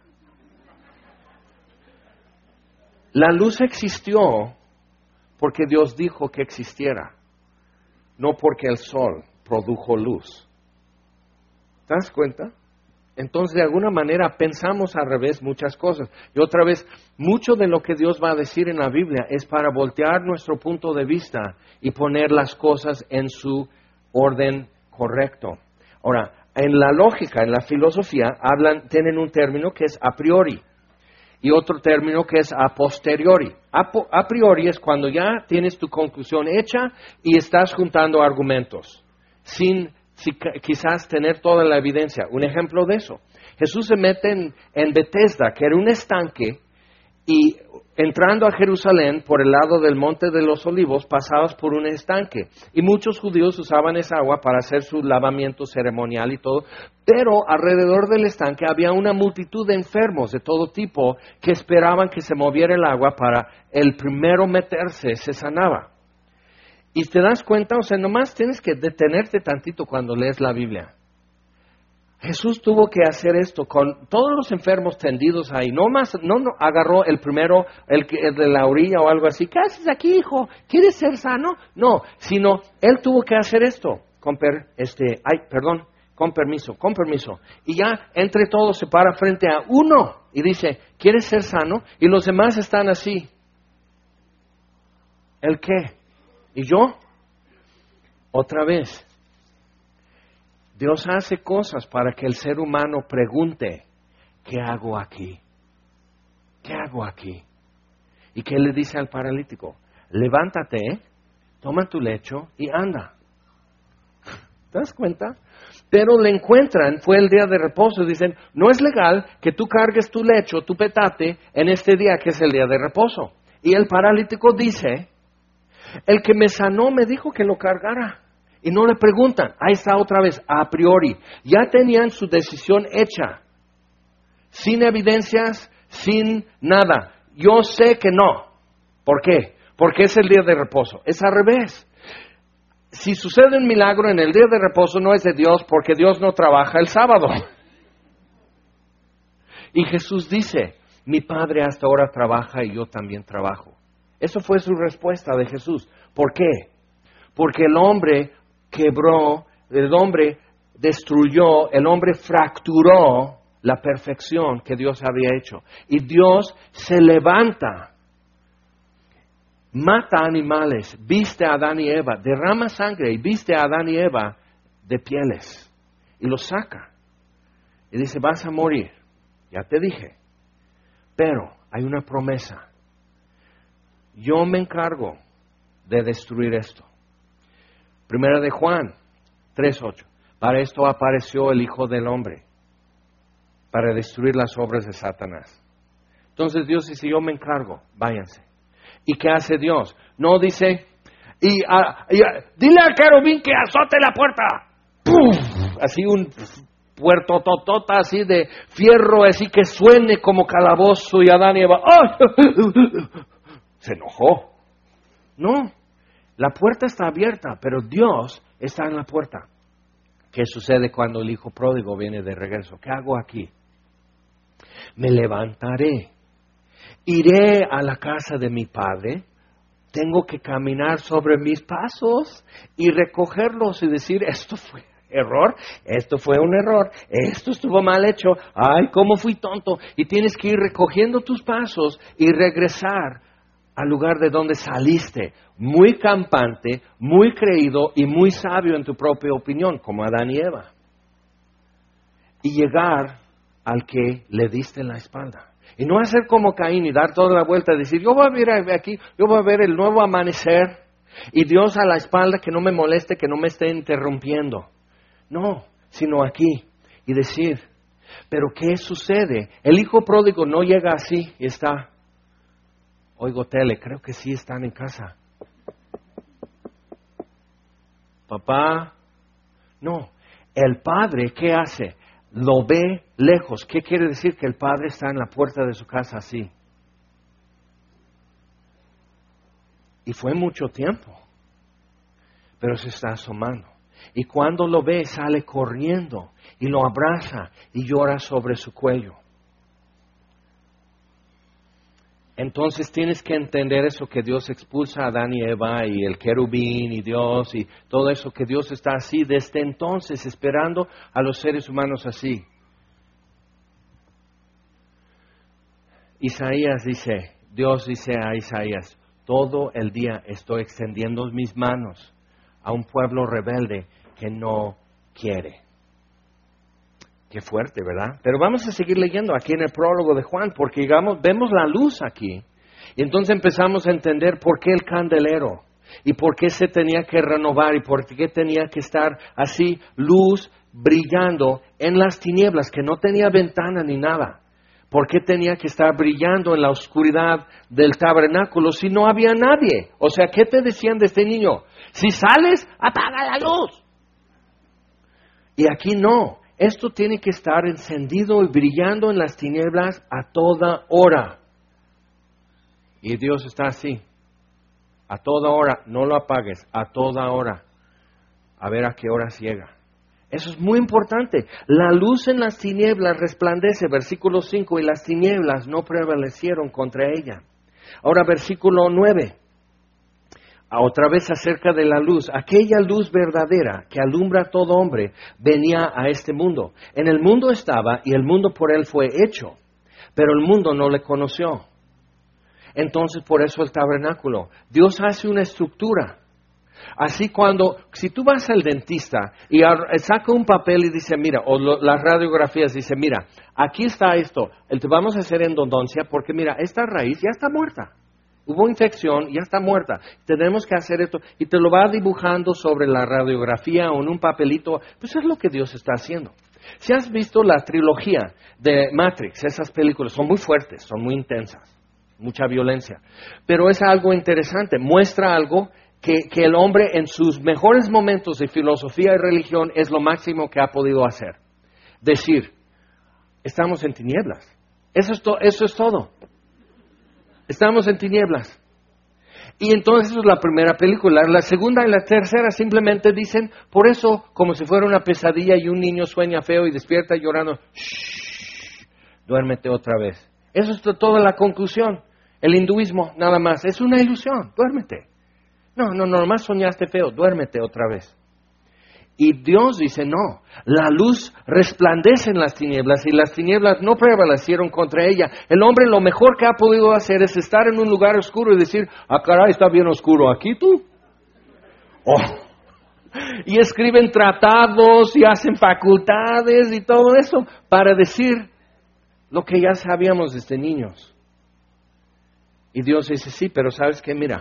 La luz existió porque Dios dijo que existiera, no porque el sol produjo luz. ¿Te das cuenta? Entonces, de alguna manera, pensamos al revés muchas cosas. Y otra vez, mucho de lo que Dios va a decir en la Biblia es para voltear nuestro punto de vista y poner las cosas en su orden correcto. Ahora, en la lógica, en la filosofía, hablan, tienen un término que es a priori y otro término que es a posteriori. A, po, a priori es cuando ya tienes tu conclusión hecha y estás juntando argumentos, sin Si, quizás tener toda la evidencia. Un ejemplo de eso. Jesús se mete en, en Bethesda, que era un estanque, y entrando a Jerusalén por el lado del Monte de los Olivos, pasabas por un estanque. Y muchos judíos usaban esa agua para hacer su lavamiento ceremonial y todo. Pero alrededor del estanque había una multitud de enfermos de todo tipo que esperaban que se moviera el agua para el primero meterse, se sanaba. Y te das cuenta, o sea, nomás tienes que detenerte tantito cuando lees la Biblia. Jesús tuvo que hacer esto con todos los enfermos tendidos ahí. No más, no, no agarró el primero, el, que, el de la orilla o algo así. ¿Qué haces aquí, hijo? ¿Quieres ser sano? No, sino él tuvo que hacer esto. Con per, este, ay, perdón, con permiso, con permiso. Y ya entre todos se para frente a uno y dice, ¿quieres ser sano? Y los demás están así. ¿El qué? ¿Y yo? Otra vez. Dios hace cosas para que el ser humano pregunte, ¿qué hago aquí? ¿Qué hago aquí? ¿Y qué le dice al paralítico? Levántate, toma tu lecho y anda. ¿Te das cuenta? Pero le encuentran, fue el día de reposo, dicen, no es legal que tú cargues tu lecho, tu petate, en este día que es el día de reposo. Y el paralítico dice, el que me sanó me dijo que lo cargara. Y no le preguntan, ahí está otra vez, a priori. Ya tenían su decisión hecha, sin evidencias, sin nada. Yo sé que no. ¿Por qué? Porque es el día de reposo. Es al revés. Si sucede un milagro en el día de reposo, no es de Dios, porque Dios no trabaja el sábado. Y Jesús dice, mi Padre hasta ahora trabaja y yo también trabajo. Eso fue su respuesta de Jesús. ¿Por qué? Porque el hombre quebró, el hombre destruyó, el hombre fracturó la perfección que Dios había hecho. Y Dios se levanta, mata animales, viste a Adán y Eva, derrama sangre y viste a Adán y Eva de pieles. Y los saca. Y dice, vas a morir. Ya te dije. Pero hay una promesa. Yo me encargo de destruir esto. Primera de Juan tres ocho. Para esto apareció el Hijo del Hombre, para destruir las obras de Satanás. Entonces Dios dice, yo me encargo, váyanse. ¿Y qué hace Dios? No dice, y, a, y a, dile al querubín que azote la puerta. ¡Puf! Así un puerto totota así de fierro, así que suene como calabozo y Adán y Eva. ¡Oh! Se enojó. No. La puerta está abierta, pero Dios está en la puerta. ¿Qué sucede cuando el hijo pródigo viene de regreso? ¿Qué hago aquí? Me levantaré, iré a la casa de mi padre, tengo que caminar sobre mis pasos y recogerlos y decir, esto fue error, esto fue un error, esto estuvo mal hecho, ay, cómo fui tonto. Y tienes que ir recogiendo tus pasos y regresar al lugar de donde saliste, muy campante, muy creído y muy sabio en tu propia opinión, como Adán y Eva. Y llegar al que le diste la espalda. Y no hacer como Caín y dar toda la vuelta y decir, yo voy a ver aquí, yo voy a ver el nuevo amanecer y Dios a la espalda que no me moleste, que no me esté interrumpiendo. No, sino aquí. Y decir, pero ¿qué sucede? El hijo pródigo no llega así y está... Oigo tele, creo que sí están en casa. Papá, no. El padre, ¿qué hace? Lo ve lejos. ¿Qué quiere decir? Que el padre está en la puerta de su casa así. Y fue mucho tiempo. Pero se está asomando. Y cuando lo ve, sale corriendo y lo abraza y llora sobre su cuello. Entonces tienes que entender eso que Dios expulsa a Adán y Eva y el querubín y Dios y todo eso, que Dios está así desde entonces esperando a los seres humanos así. Isaías dice, Dios dice a Isaías, todo el día estoy extendiendo mis manos a un pueblo rebelde que no quiere. Qué fuerte, ¿verdad? Pero vamos a seguir leyendo aquí en el prólogo de Juan, porque digamos, vemos la luz aquí. Y entonces empezamos a entender por qué el candelero, y por qué se tenía que renovar, y por qué tenía que estar así, luz brillando en las tinieblas, que no tenía ventana ni nada. ¿Por qué tenía que estar brillando en la oscuridad del tabernáculo si no había nadie? O sea, ¿qué te decían de este niño? Si sales, apaga la luz. Y aquí no. Esto tiene que estar encendido y brillando en las tinieblas a toda hora. Y Dios está así. A toda hora. No lo apagues. A toda hora. A ver a qué horas llega. Eso es muy importante. La luz en las tinieblas resplandece, versículo cinco, y las tinieblas no prevalecieron contra ella. Ahora, versículo nueve. Otra vez acerca de la luz. Aquella luz verdadera que alumbra a todo hombre venía a este mundo. En el mundo estaba y el mundo por él fue hecho, pero el mundo no le conoció. Entonces, por eso el tabernáculo. Dios hace una estructura. Así cuando, si tú vas al dentista y saca un papel y dice, mira, o lo, las radiografías dice, mira, aquí está esto, te vamos a hacer endodoncia porque mira, esta raíz ya está muerta. Hubo infección, ya está muerta. Tenemos que hacer esto. Y te lo va dibujando sobre la radiografía o en un papelito. Pues es lo que Dios está haciendo. Si has visto la trilogía de Matrix, esas películas son muy fuertes, son muy intensas, mucha violencia. Pero es algo interesante, muestra algo que, que el hombre en sus mejores momentos de filosofía y religión es lo máximo que ha podido hacer. Decir, estamos en tinieblas. Eso es, to- eso es todo. Estamos en tinieblas. Y entonces eso es la primera película. La segunda y la tercera simplemente dicen, por eso, como si fuera una pesadilla y un niño sueña feo y despierta llorando, shh, duérmete otra vez. Eso es toda la conclusión. El hinduismo, nada más, es una ilusión, duérmete. No, no, no, nomás soñaste feo, duérmete otra vez. Y Dios dice, no, la luz resplandece en las tinieblas y las tinieblas no prevalecieron contra ella. El hombre lo mejor que ha podido hacer es estar en un lugar oscuro y decir, ah, caray, está bien oscuro aquí tú. Oh. Y escriben tratados y hacen facultades y todo eso para decir lo que ya sabíamos desde niños. Y Dios dice, sí, pero ¿sabes qué? Mira,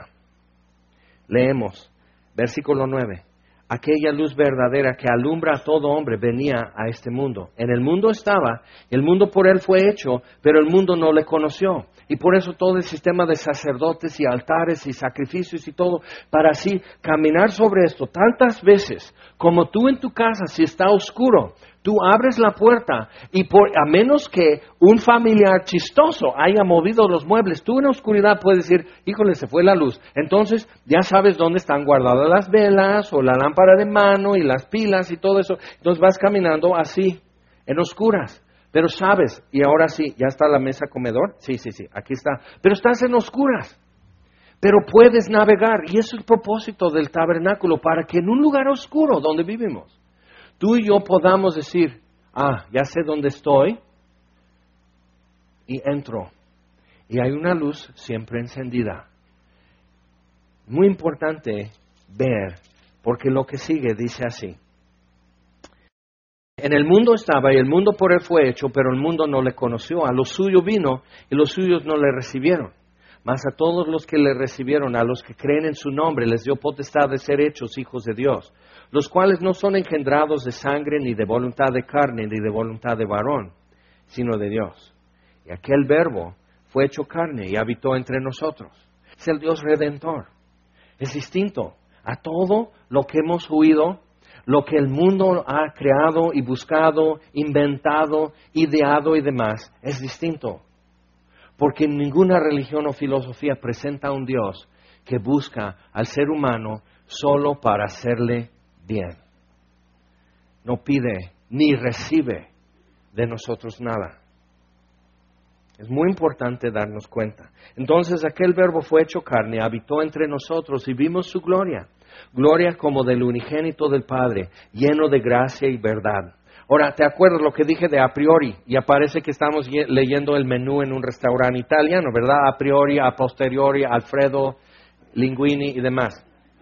leemos, versículo nueve. Aquella luz verdadera que alumbra a todo hombre venía a este mundo. En el mundo estaba, el mundo por él fue hecho, pero el mundo no le conoció. Y por eso todo el sistema de sacerdotes y altares y sacrificios y todo, para así caminar sobre esto tantas veces, como tú en tu casa, si está oscuro, tú abres la puerta y por, a menos que un familiar chistoso haya movido los muebles, tú en la oscuridad puedes decir, híjole, se fue la luz. Entonces ya sabes dónde están guardadas las velas o la lámpara de mano y las pilas y todo eso. Entonces vas caminando así, en oscuras. Pero sabes, y ahora sí, ¿ya está la mesa comedor? Sí, sí, sí, aquí está. Pero estás en oscuras. Pero puedes navegar. Y eso es el propósito del tabernáculo, para que en un lugar oscuro donde vivimos, tú y yo podamos decir, ah, ya sé dónde estoy, y entro. Y hay una luz siempre encendida. Muy importante ver, porque lo que sigue dice así. En el mundo estaba, y el mundo por él fue hecho, pero el mundo no le conoció. A lo suyo vino, y los suyos no le recibieron. Mas a todos los que le recibieron, a los que creen en su nombre, les dio potestad de ser hechos hijos de Dios, los cuales no son engendrados de sangre, ni de voluntad de carne, ni de voluntad de varón, sino de Dios. Y aquel verbo fue hecho carne y habitó entre nosotros. Es el Dios redentor. Es distinto a todo lo que hemos oído, lo que el mundo ha creado y buscado, inventado, ideado y demás. Es distinto. Porque ninguna religión o filosofía presenta a un Dios que busca al ser humano solo para hacerle bien. No pide ni recibe de nosotros nada. Es muy importante darnos cuenta. Entonces aquel verbo fue hecho carne, habitó entre nosotros y vimos su gloria. Gloria como del unigénito del Padre, lleno de gracia y verdad. Ahora, ¿te acuerdas lo que dije de a priori? Y aparece que estamos leyendo el menú en un restaurante italiano, ¿verdad? A priori, a posteriori, Alfredo, Linguini y demás.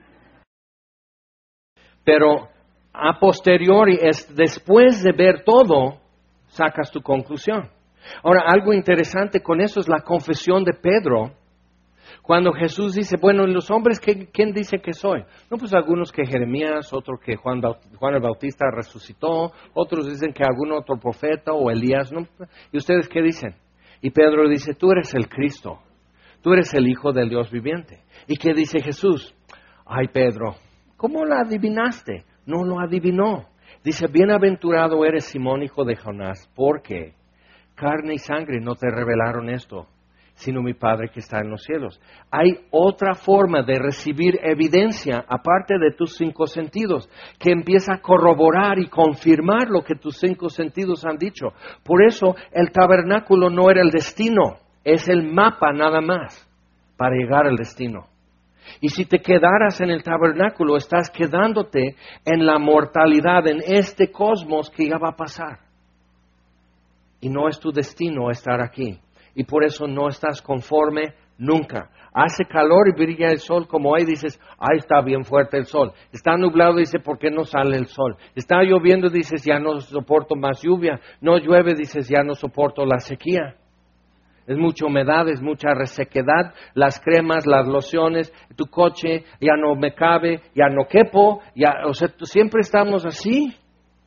Pero a posteriori es después de ver todo, sacas tu conclusión. Ahora, algo interesante con eso es la confesión de Pedro. Cuando Jesús dice, bueno, los hombres, ¿quién dice que soy? No, pues algunos que Jeremías, otros que Juan, Juan el Bautista resucitó, otros dicen que algún otro profeta o Elías, ¿no? ¿Y ustedes qué dicen? Y Pedro dice, tú eres el Cristo, tú eres el Hijo del Dios viviente. ¿Y qué dice Jesús? Ay, Pedro, ¿cómo lo adivinaste? No lo adivinó. Dice, bienaventurado eres Simón, hijo de Jonás, porque carne y sangre no te revelaron esto, sino mi Padre que está en los cielos. Hay otra forma de recibir evidencia, aparte de tus cinco sentidos, que empieza a corroborar y confirmar lo que tus cinco sentidos han dicho. Por eso el tabernáculo no era el destino, es el mapa nada más para llegar al destino. Y si te quedaras en el tabernáculo, estás quedándote en la mortalidad, en este cosmos que ya va a pasar. Y no es tu destino estar aquí. Y por eso no estás conforme nunca. Hace calor y brilla el sol como hoy, dices, ay, está bien fuerte el sol. Está nublado, dice, ¿por qué no sale el sol? Está lloviendo, dices, ya no soporto más lluvia. No llueve, dices, ya no soporto la sequía. Es mucha humedad, es mucha resequedad, las cremas, las lociones, tu coche ya no me cabe, ya no quepo, ya, o sea, siempre estamos así.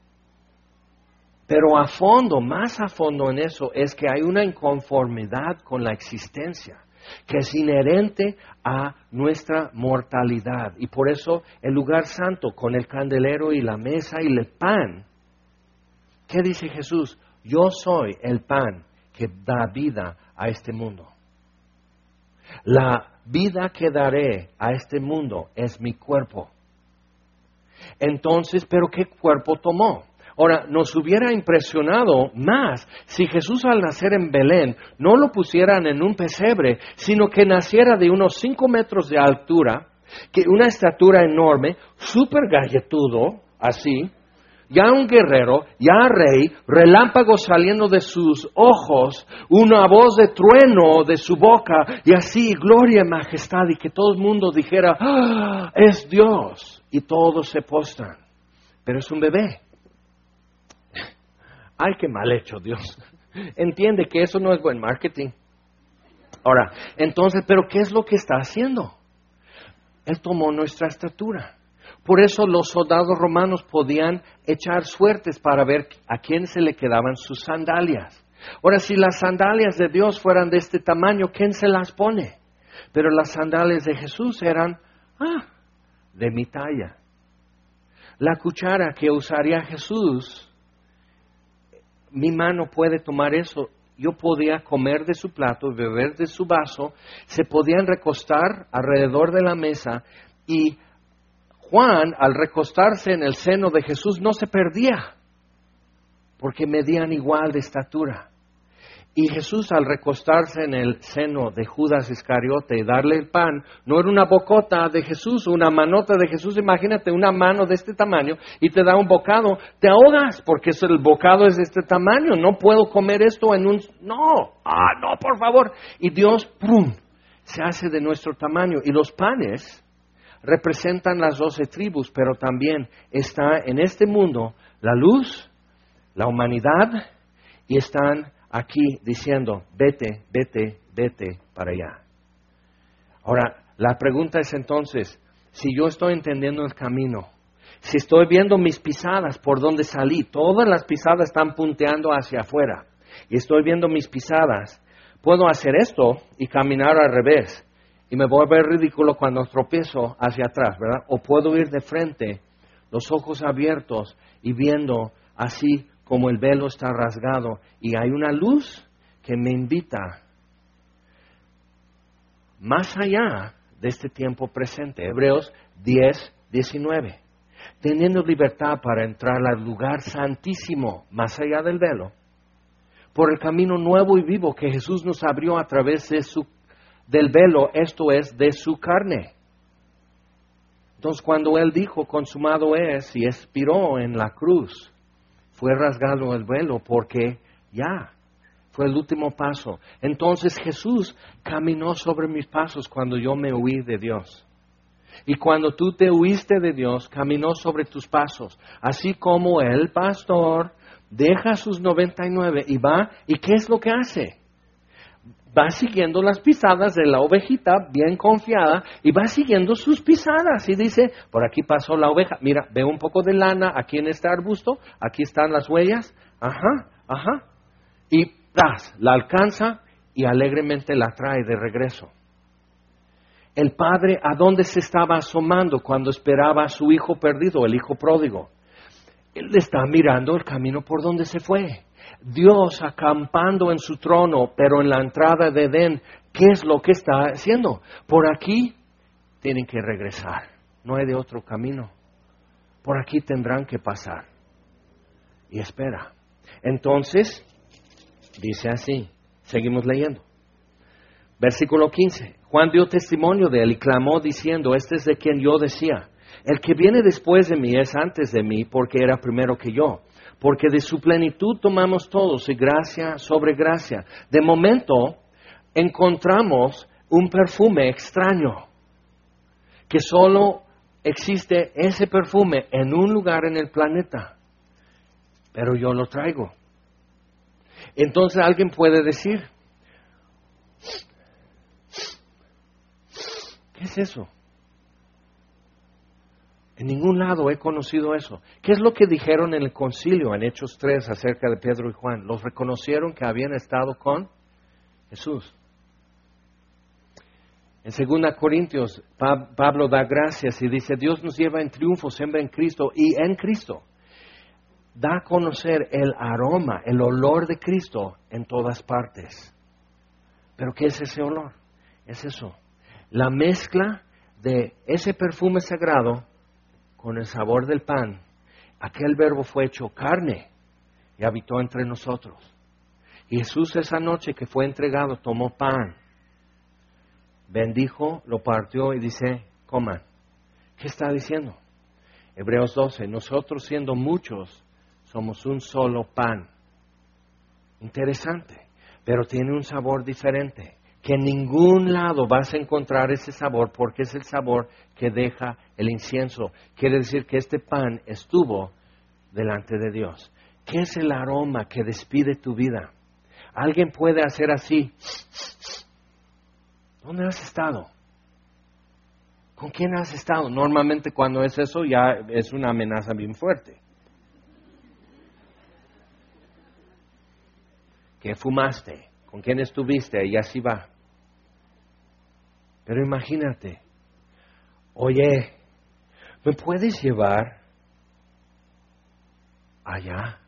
Pero a fondo, más a fondo en eso, es que hay una inconformidad con la existencia, que es inherente a nuestra mortalidad. Y por eso el lugar santo, con el candelero y la mesa y el pan, ¿qué dice Jesús? Yo soy el pan que da vida a este mundo. La vida que daré a este mundo es mi cuerpo. Entonces, ¿pero qué cuerpo tomó? Ahora, nos hubiera impresionado más si Jesús al nacer en Belén no lo pusieran en un pesebre, sino que naciera de unos cinco metros de altura, que una estatura enorme, súper galletudo, así, ya un guerrero, ya rey, relámpagos saliendo de sus ojos, una voz de trueno de su boca, y así, gloria y majestad, y que todo el mundo dijera, ¡ah, es Dios! Y todos se postran. Pero es un bebé. ¡Ay, qué mal hecho, Dios! Entiende que eso no es buen marketing. Ahora, entonces, ¿pero qué es lo que está haciendo? Él tomó nuestra estatura. Por eso los soldados romanos podían echar suertes para ver a quién se le quedaban sus sandalias. Ahora, si las sandalias de Dios fueran de este tamaño, ¿quién se las pone? Pero las sandalias de Jesús eran, ah, de mi talla. La cuchara que usaría Jesús, mi mano puede tomar eso. Yo podía comer de su plato, beber de su vaso, se podían recostar alrededor de la mesa y Juan, al recostarse en el seno de Jesús, no se perdía, porque medían igual de estatura. Y Jesús, al recostarse en el seno de Judas Iscariote y darle el pan, no era una bocota de Jesús, una manota de Jesús. Imagínate una mano de este tamaño y te da un bocado, te ahogas, porque el bocado es de este tamaño. No puedo comer esto en un... No, ah, no, por favor. Y Dios, ¡prum!, se hace de nuestro tamaño. Y los panes representan las doce tribus, pero también está en este mundo la luz, la humanidad, y están aquí diciendo, vete, vete, vete para allá. Ahora, la pregunta es entonces, si yo estoy entendiendo el camino, si estoy viendo mis pisadas por donde salí, todas las pisadas están punteando hacia afuera, y estoy viendo mis pisadas, puedo hacer esto y caminar al revés. Y me voy a ver ridículo cuando tropiezo hacia atrás, ¿verdad? O puedo ir de frente, los ojos abiertos y viendo así como el velo está rasgado. Y hay una luz que me invita más allá de este tiempo presente. Hebreos diez, diecinueve. Teniendo libertad para entrar al lugar santísimo, más allá del velo, por el camino nuevo y vivo que Jesús nos abrió a través de su del velo, esto es, de su carne. Entonces, cuando Él dijo, consumado es, y expiró en la cruz, fue rasgado el velo, porque ya, fue el último paso. Entonces, Jesús caminó sobre mis pasos cuando yo me huí de Dios. Y cuando tú te huiste de Dios, caminó sobre tus pasos. Así como el pastor deja sus noventa y nueve y va, ¿y qué es lo que hace? Va siguiendo las pisadas de la ovejita, bien confiada, y va siguiendo sus pisadas. Y dice, por aquí pasó la oveja. Mira, veo un poco de lana aquí en este arbusto. Aquí están las huellas. Ajá, ajá. Y das, la alcanza y alegremente la trae de regreso. El padre, ¿a dónde se estaba asomando cuando esperaba a su hijo perdido, el hijo pródigo? Él está mirando el camino por donde se fue. Dios acampando en su trono, pero en la entrada de Edén, ¿qué es lo que está haciendo? Por aquí tienen que regresar. No hay de otro camino. Por aquí tendrán que pasar. Y espera. Entonces, dice así, seguimos leyendo. Versículo quince. Juan dio testimonio de él y clamó diciendo, este es de quien yo decía, el que viene después de mí es antes de mí porque era primero que yo. Porque de su plenitud tomamos todos y gracia sobre gracia. De momento encontramos un perfume extraño, que solo existe ese perfume en un lugar en el planeta. Pero yo lo traigo. Entonces alguien puede decir, ¿qué es eso? En ningún lado he conocido eso. ¿Qué es lo que dijeron en el concilio, en Hechos tres, acerca de Pedro y Juan? Los reconocieron que habían estado con Jesús. En segunda Corintios, Pablo da gracias y dice, Dios nos lleva en triunfo siempre en Cristo y en Cristo. Da a conocer el aroma, el olor de Cristo en todas partes. ¿Pero qué es ese olor? Es eso. La mezcla de ese perfume sagrado con el sabor del pan. Aquel verbo fue hecho carne y habitó entre nosotros. Y Jesús esa noche que fue entregado tomó pan, bendijo, lo partió y dice, coman. ¿Qué está diciendo? Hebreos doce, nosotros siendo muchos somos un solo pan. Interesante, pero tiene un sabor diferente. Que en ningún lado vas a encontrar ese sabor porque es el sabor que deja el incienso. Quiere decir que este pan estuvo delante de Dios. ¿Qué es el aroma que despide tu vida? Alguien puede hacer así. ¿Dónde has estado? ¿Con quién has estado? Normalmente cuando es eso ya es una amenaza bien fuerte. ¿Qué fumaste? ¿Con quién estuviste? Y así va. Pero imagínate, oye, ¿me puedes llevar allá?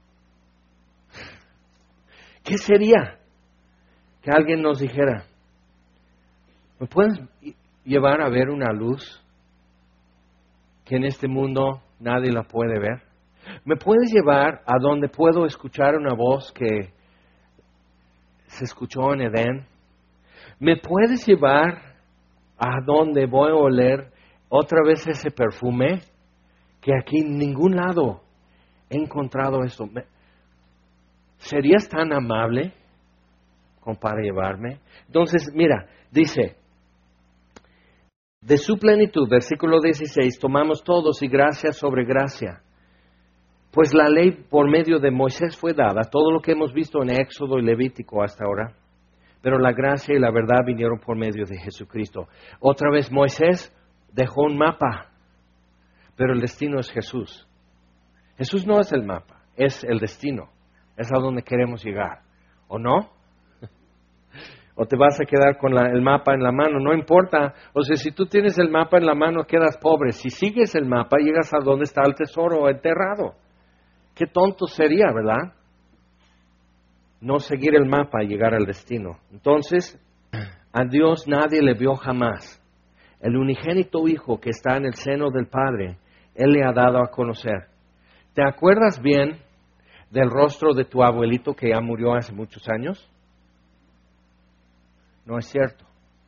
¿Qué sería que alguien nos dijera, ¿me puedes llevar a ver una luz que en este mundo nadie la puede ver? ¿Me puedes llevar a donde puedo escuchar una voz que se escuchó en Edén? ¿Me puedes llevar a donde voy a oler otra vez ese perfume? Que aquí en ningún lado he encontrado esto. ¿Serías tan amable como para llevarme? Entonces, mira, dice, de su plenitud, versículo dieciséis, tomamos todos y gracia sobre gracia. Pues la ley por medio de Moisés fue dada, todo lo que hemos visto en Éxodo y Levítico hasta ahora, pero la gracia y la verdad vinieron por medio de Jesucristo. Otra vez Moisés dejó un mapa, pero el destino es Jesús. Jesús no es el mapa, es el destino, es a donde queremos llegar, ¿o no? O te vas a quedar con la, el mapa en la mano, no importa. O sea, si tú tienes el mapa en la mano, quedas pobre. Si sigues el mapa, llegas a donde está el tesoro enterrado. Qué tonto sería, ¿verdad? No seguir el mapa y llegar al destino. Entonces, a Dios nadie le vio jamás. El unigénito Hijo que está en el seno del Padre, Él le ha dado a conocer. ¿Te acuerdas bien del rostro de tu abuelito que ya murió hace muchos años? No es cierto.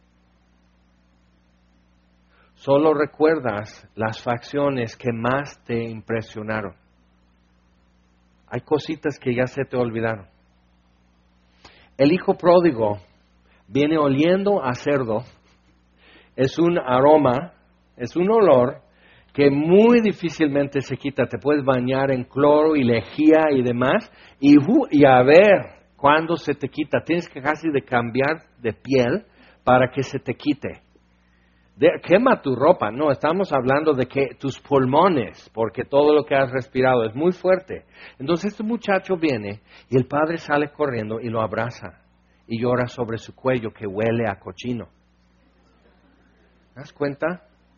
Solo recuerdas las facciones que más te impresionaron. Hay cositas que ya se te olvidaron. El hijo pródigo viene oliendo a cerdo. Es un aroma, es un olor que muy difícilmente se quita. Te puedes bañar en cloro y lejía y demás, y, uh, y a ver cuándo se te quita. Tienes que casi de cambiar de piel para que se te quite. De, quema tu ropa. No, estamos hablando de que tus pulmones, porque todo lo que has respirado es muy fuerte. Entonces este muchacho viene y el padre sale corriendo y lo abraza y llora sobre su cuello que huele a cochino. ¿Te das cuenta?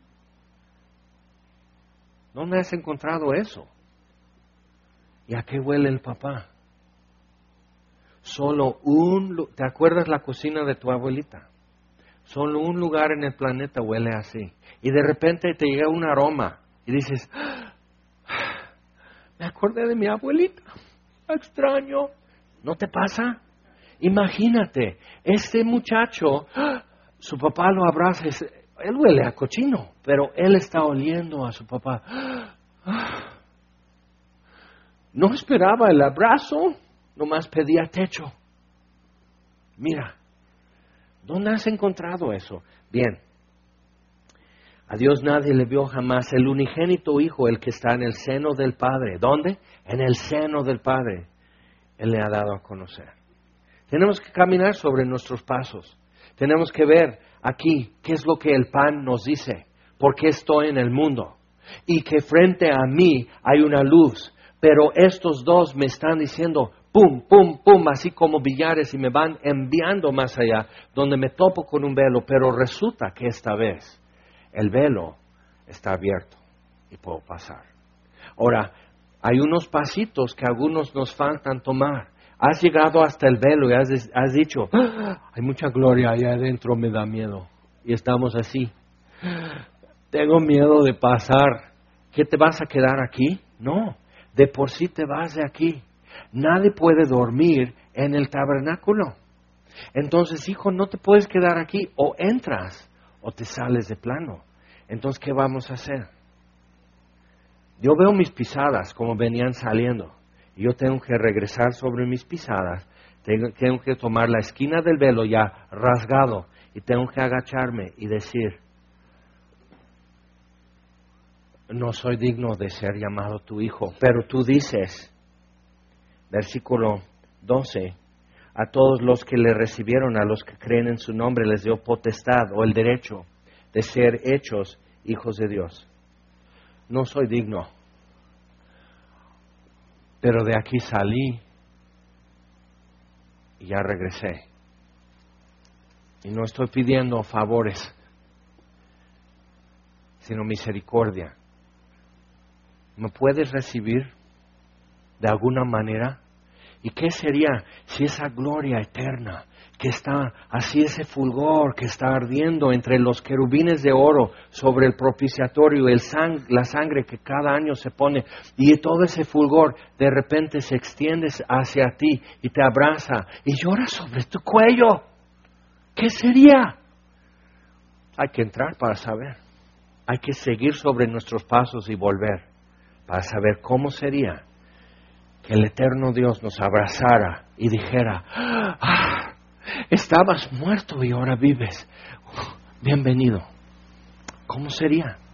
¿Dónde has encontrado eso? ¿Y a qué huele el papá? Solo un... ¿Te acuerdas la cocina de tu abuelita? Solo un lugar en el planeta huele así. Y de repente te llega un aroma y dices, ¡ah! Me acordé de mi abuelita. Extraño. ¿No te pasa? Imagínate, este muchacho, ¡ah! Su papá lo abraza. Él huele a cochino, pero él está oliendo a su papá. ¡Ah! No esperaba el abrazo, nomás pedía techo. Mira. ¿Dónde has encontrado eso? Bien, a Dios nadie le vio jamás, el unigénito Hijo, el que está en el seno del Padre. ¿Dónde? En el seno del Padre. Él le ha dado a conocer. Tenemos que caminar sobre nuestros pasos. Tenemos que ver aquí qué es lo que el pan nos dice. ¿Por qué estoy en el mundo? Y que frente a mí hay una luz. Pero estos dos me están diciendo... pum, pum, pum, así como billares y me van enviando más allá, donde me topo con un velo, pero resulta que esta vez el velo está abierto y puedo pasar. Ahora, hay unos pasitos que a algunos nos faltan tomar. Has llegado hasta el velo y has, has dicho, ¡ah! Hay mucha gloria allá adentro, me da miedo. Y estamos así. Tengo miedo de pasar. ¿Qué te vas a quedar aquí? No, de por sí te vas de aquí. Nadie puede dormir en el tabernáculo. Entonces, hijo, no te puedes quedar aquí. O entras o te sales de plano. Entonces, ¿qué vamos a hacer? Yo veo mis pisadas como venían saliendo. Y yo tengo que regresar sobre mis pisadas. Tengo, tengo que tomar la esquina del velo ya rasgado. Y tengo que agacharme y decir, no soy digno de ser llamado tu hijo. Pero tú dices... Versículo doce, a todos los que le recibieron, a los que creen en su nombre, les dio potestad o el derecho de ser hechos hijos de Dios. No soy digno, pero de aquí salí y ya regresé. Y no estoy pidiendo favores, sino misericordia. ¿Me puedes recibir de alguna manera? ¿Y qué sería si esa gloria eterna que está así, ese fulgor que está ardiendo entre los querubines de oro sobre el propiciatorio, el sang- la sangre que cada año se pone, y todo ese fulgor de repente se extiende hacia ti y te abraza y llora sobre tu cuello? ¿Qué sería? Hay que entrar para saber. Hay que seguir sobre nuestros pasos y volver para saber cómo sería que el eterno Dios nos abrazara y dijera, ah, estabas muerto y ahora vives. Bienvenido. ¿Cómo sería?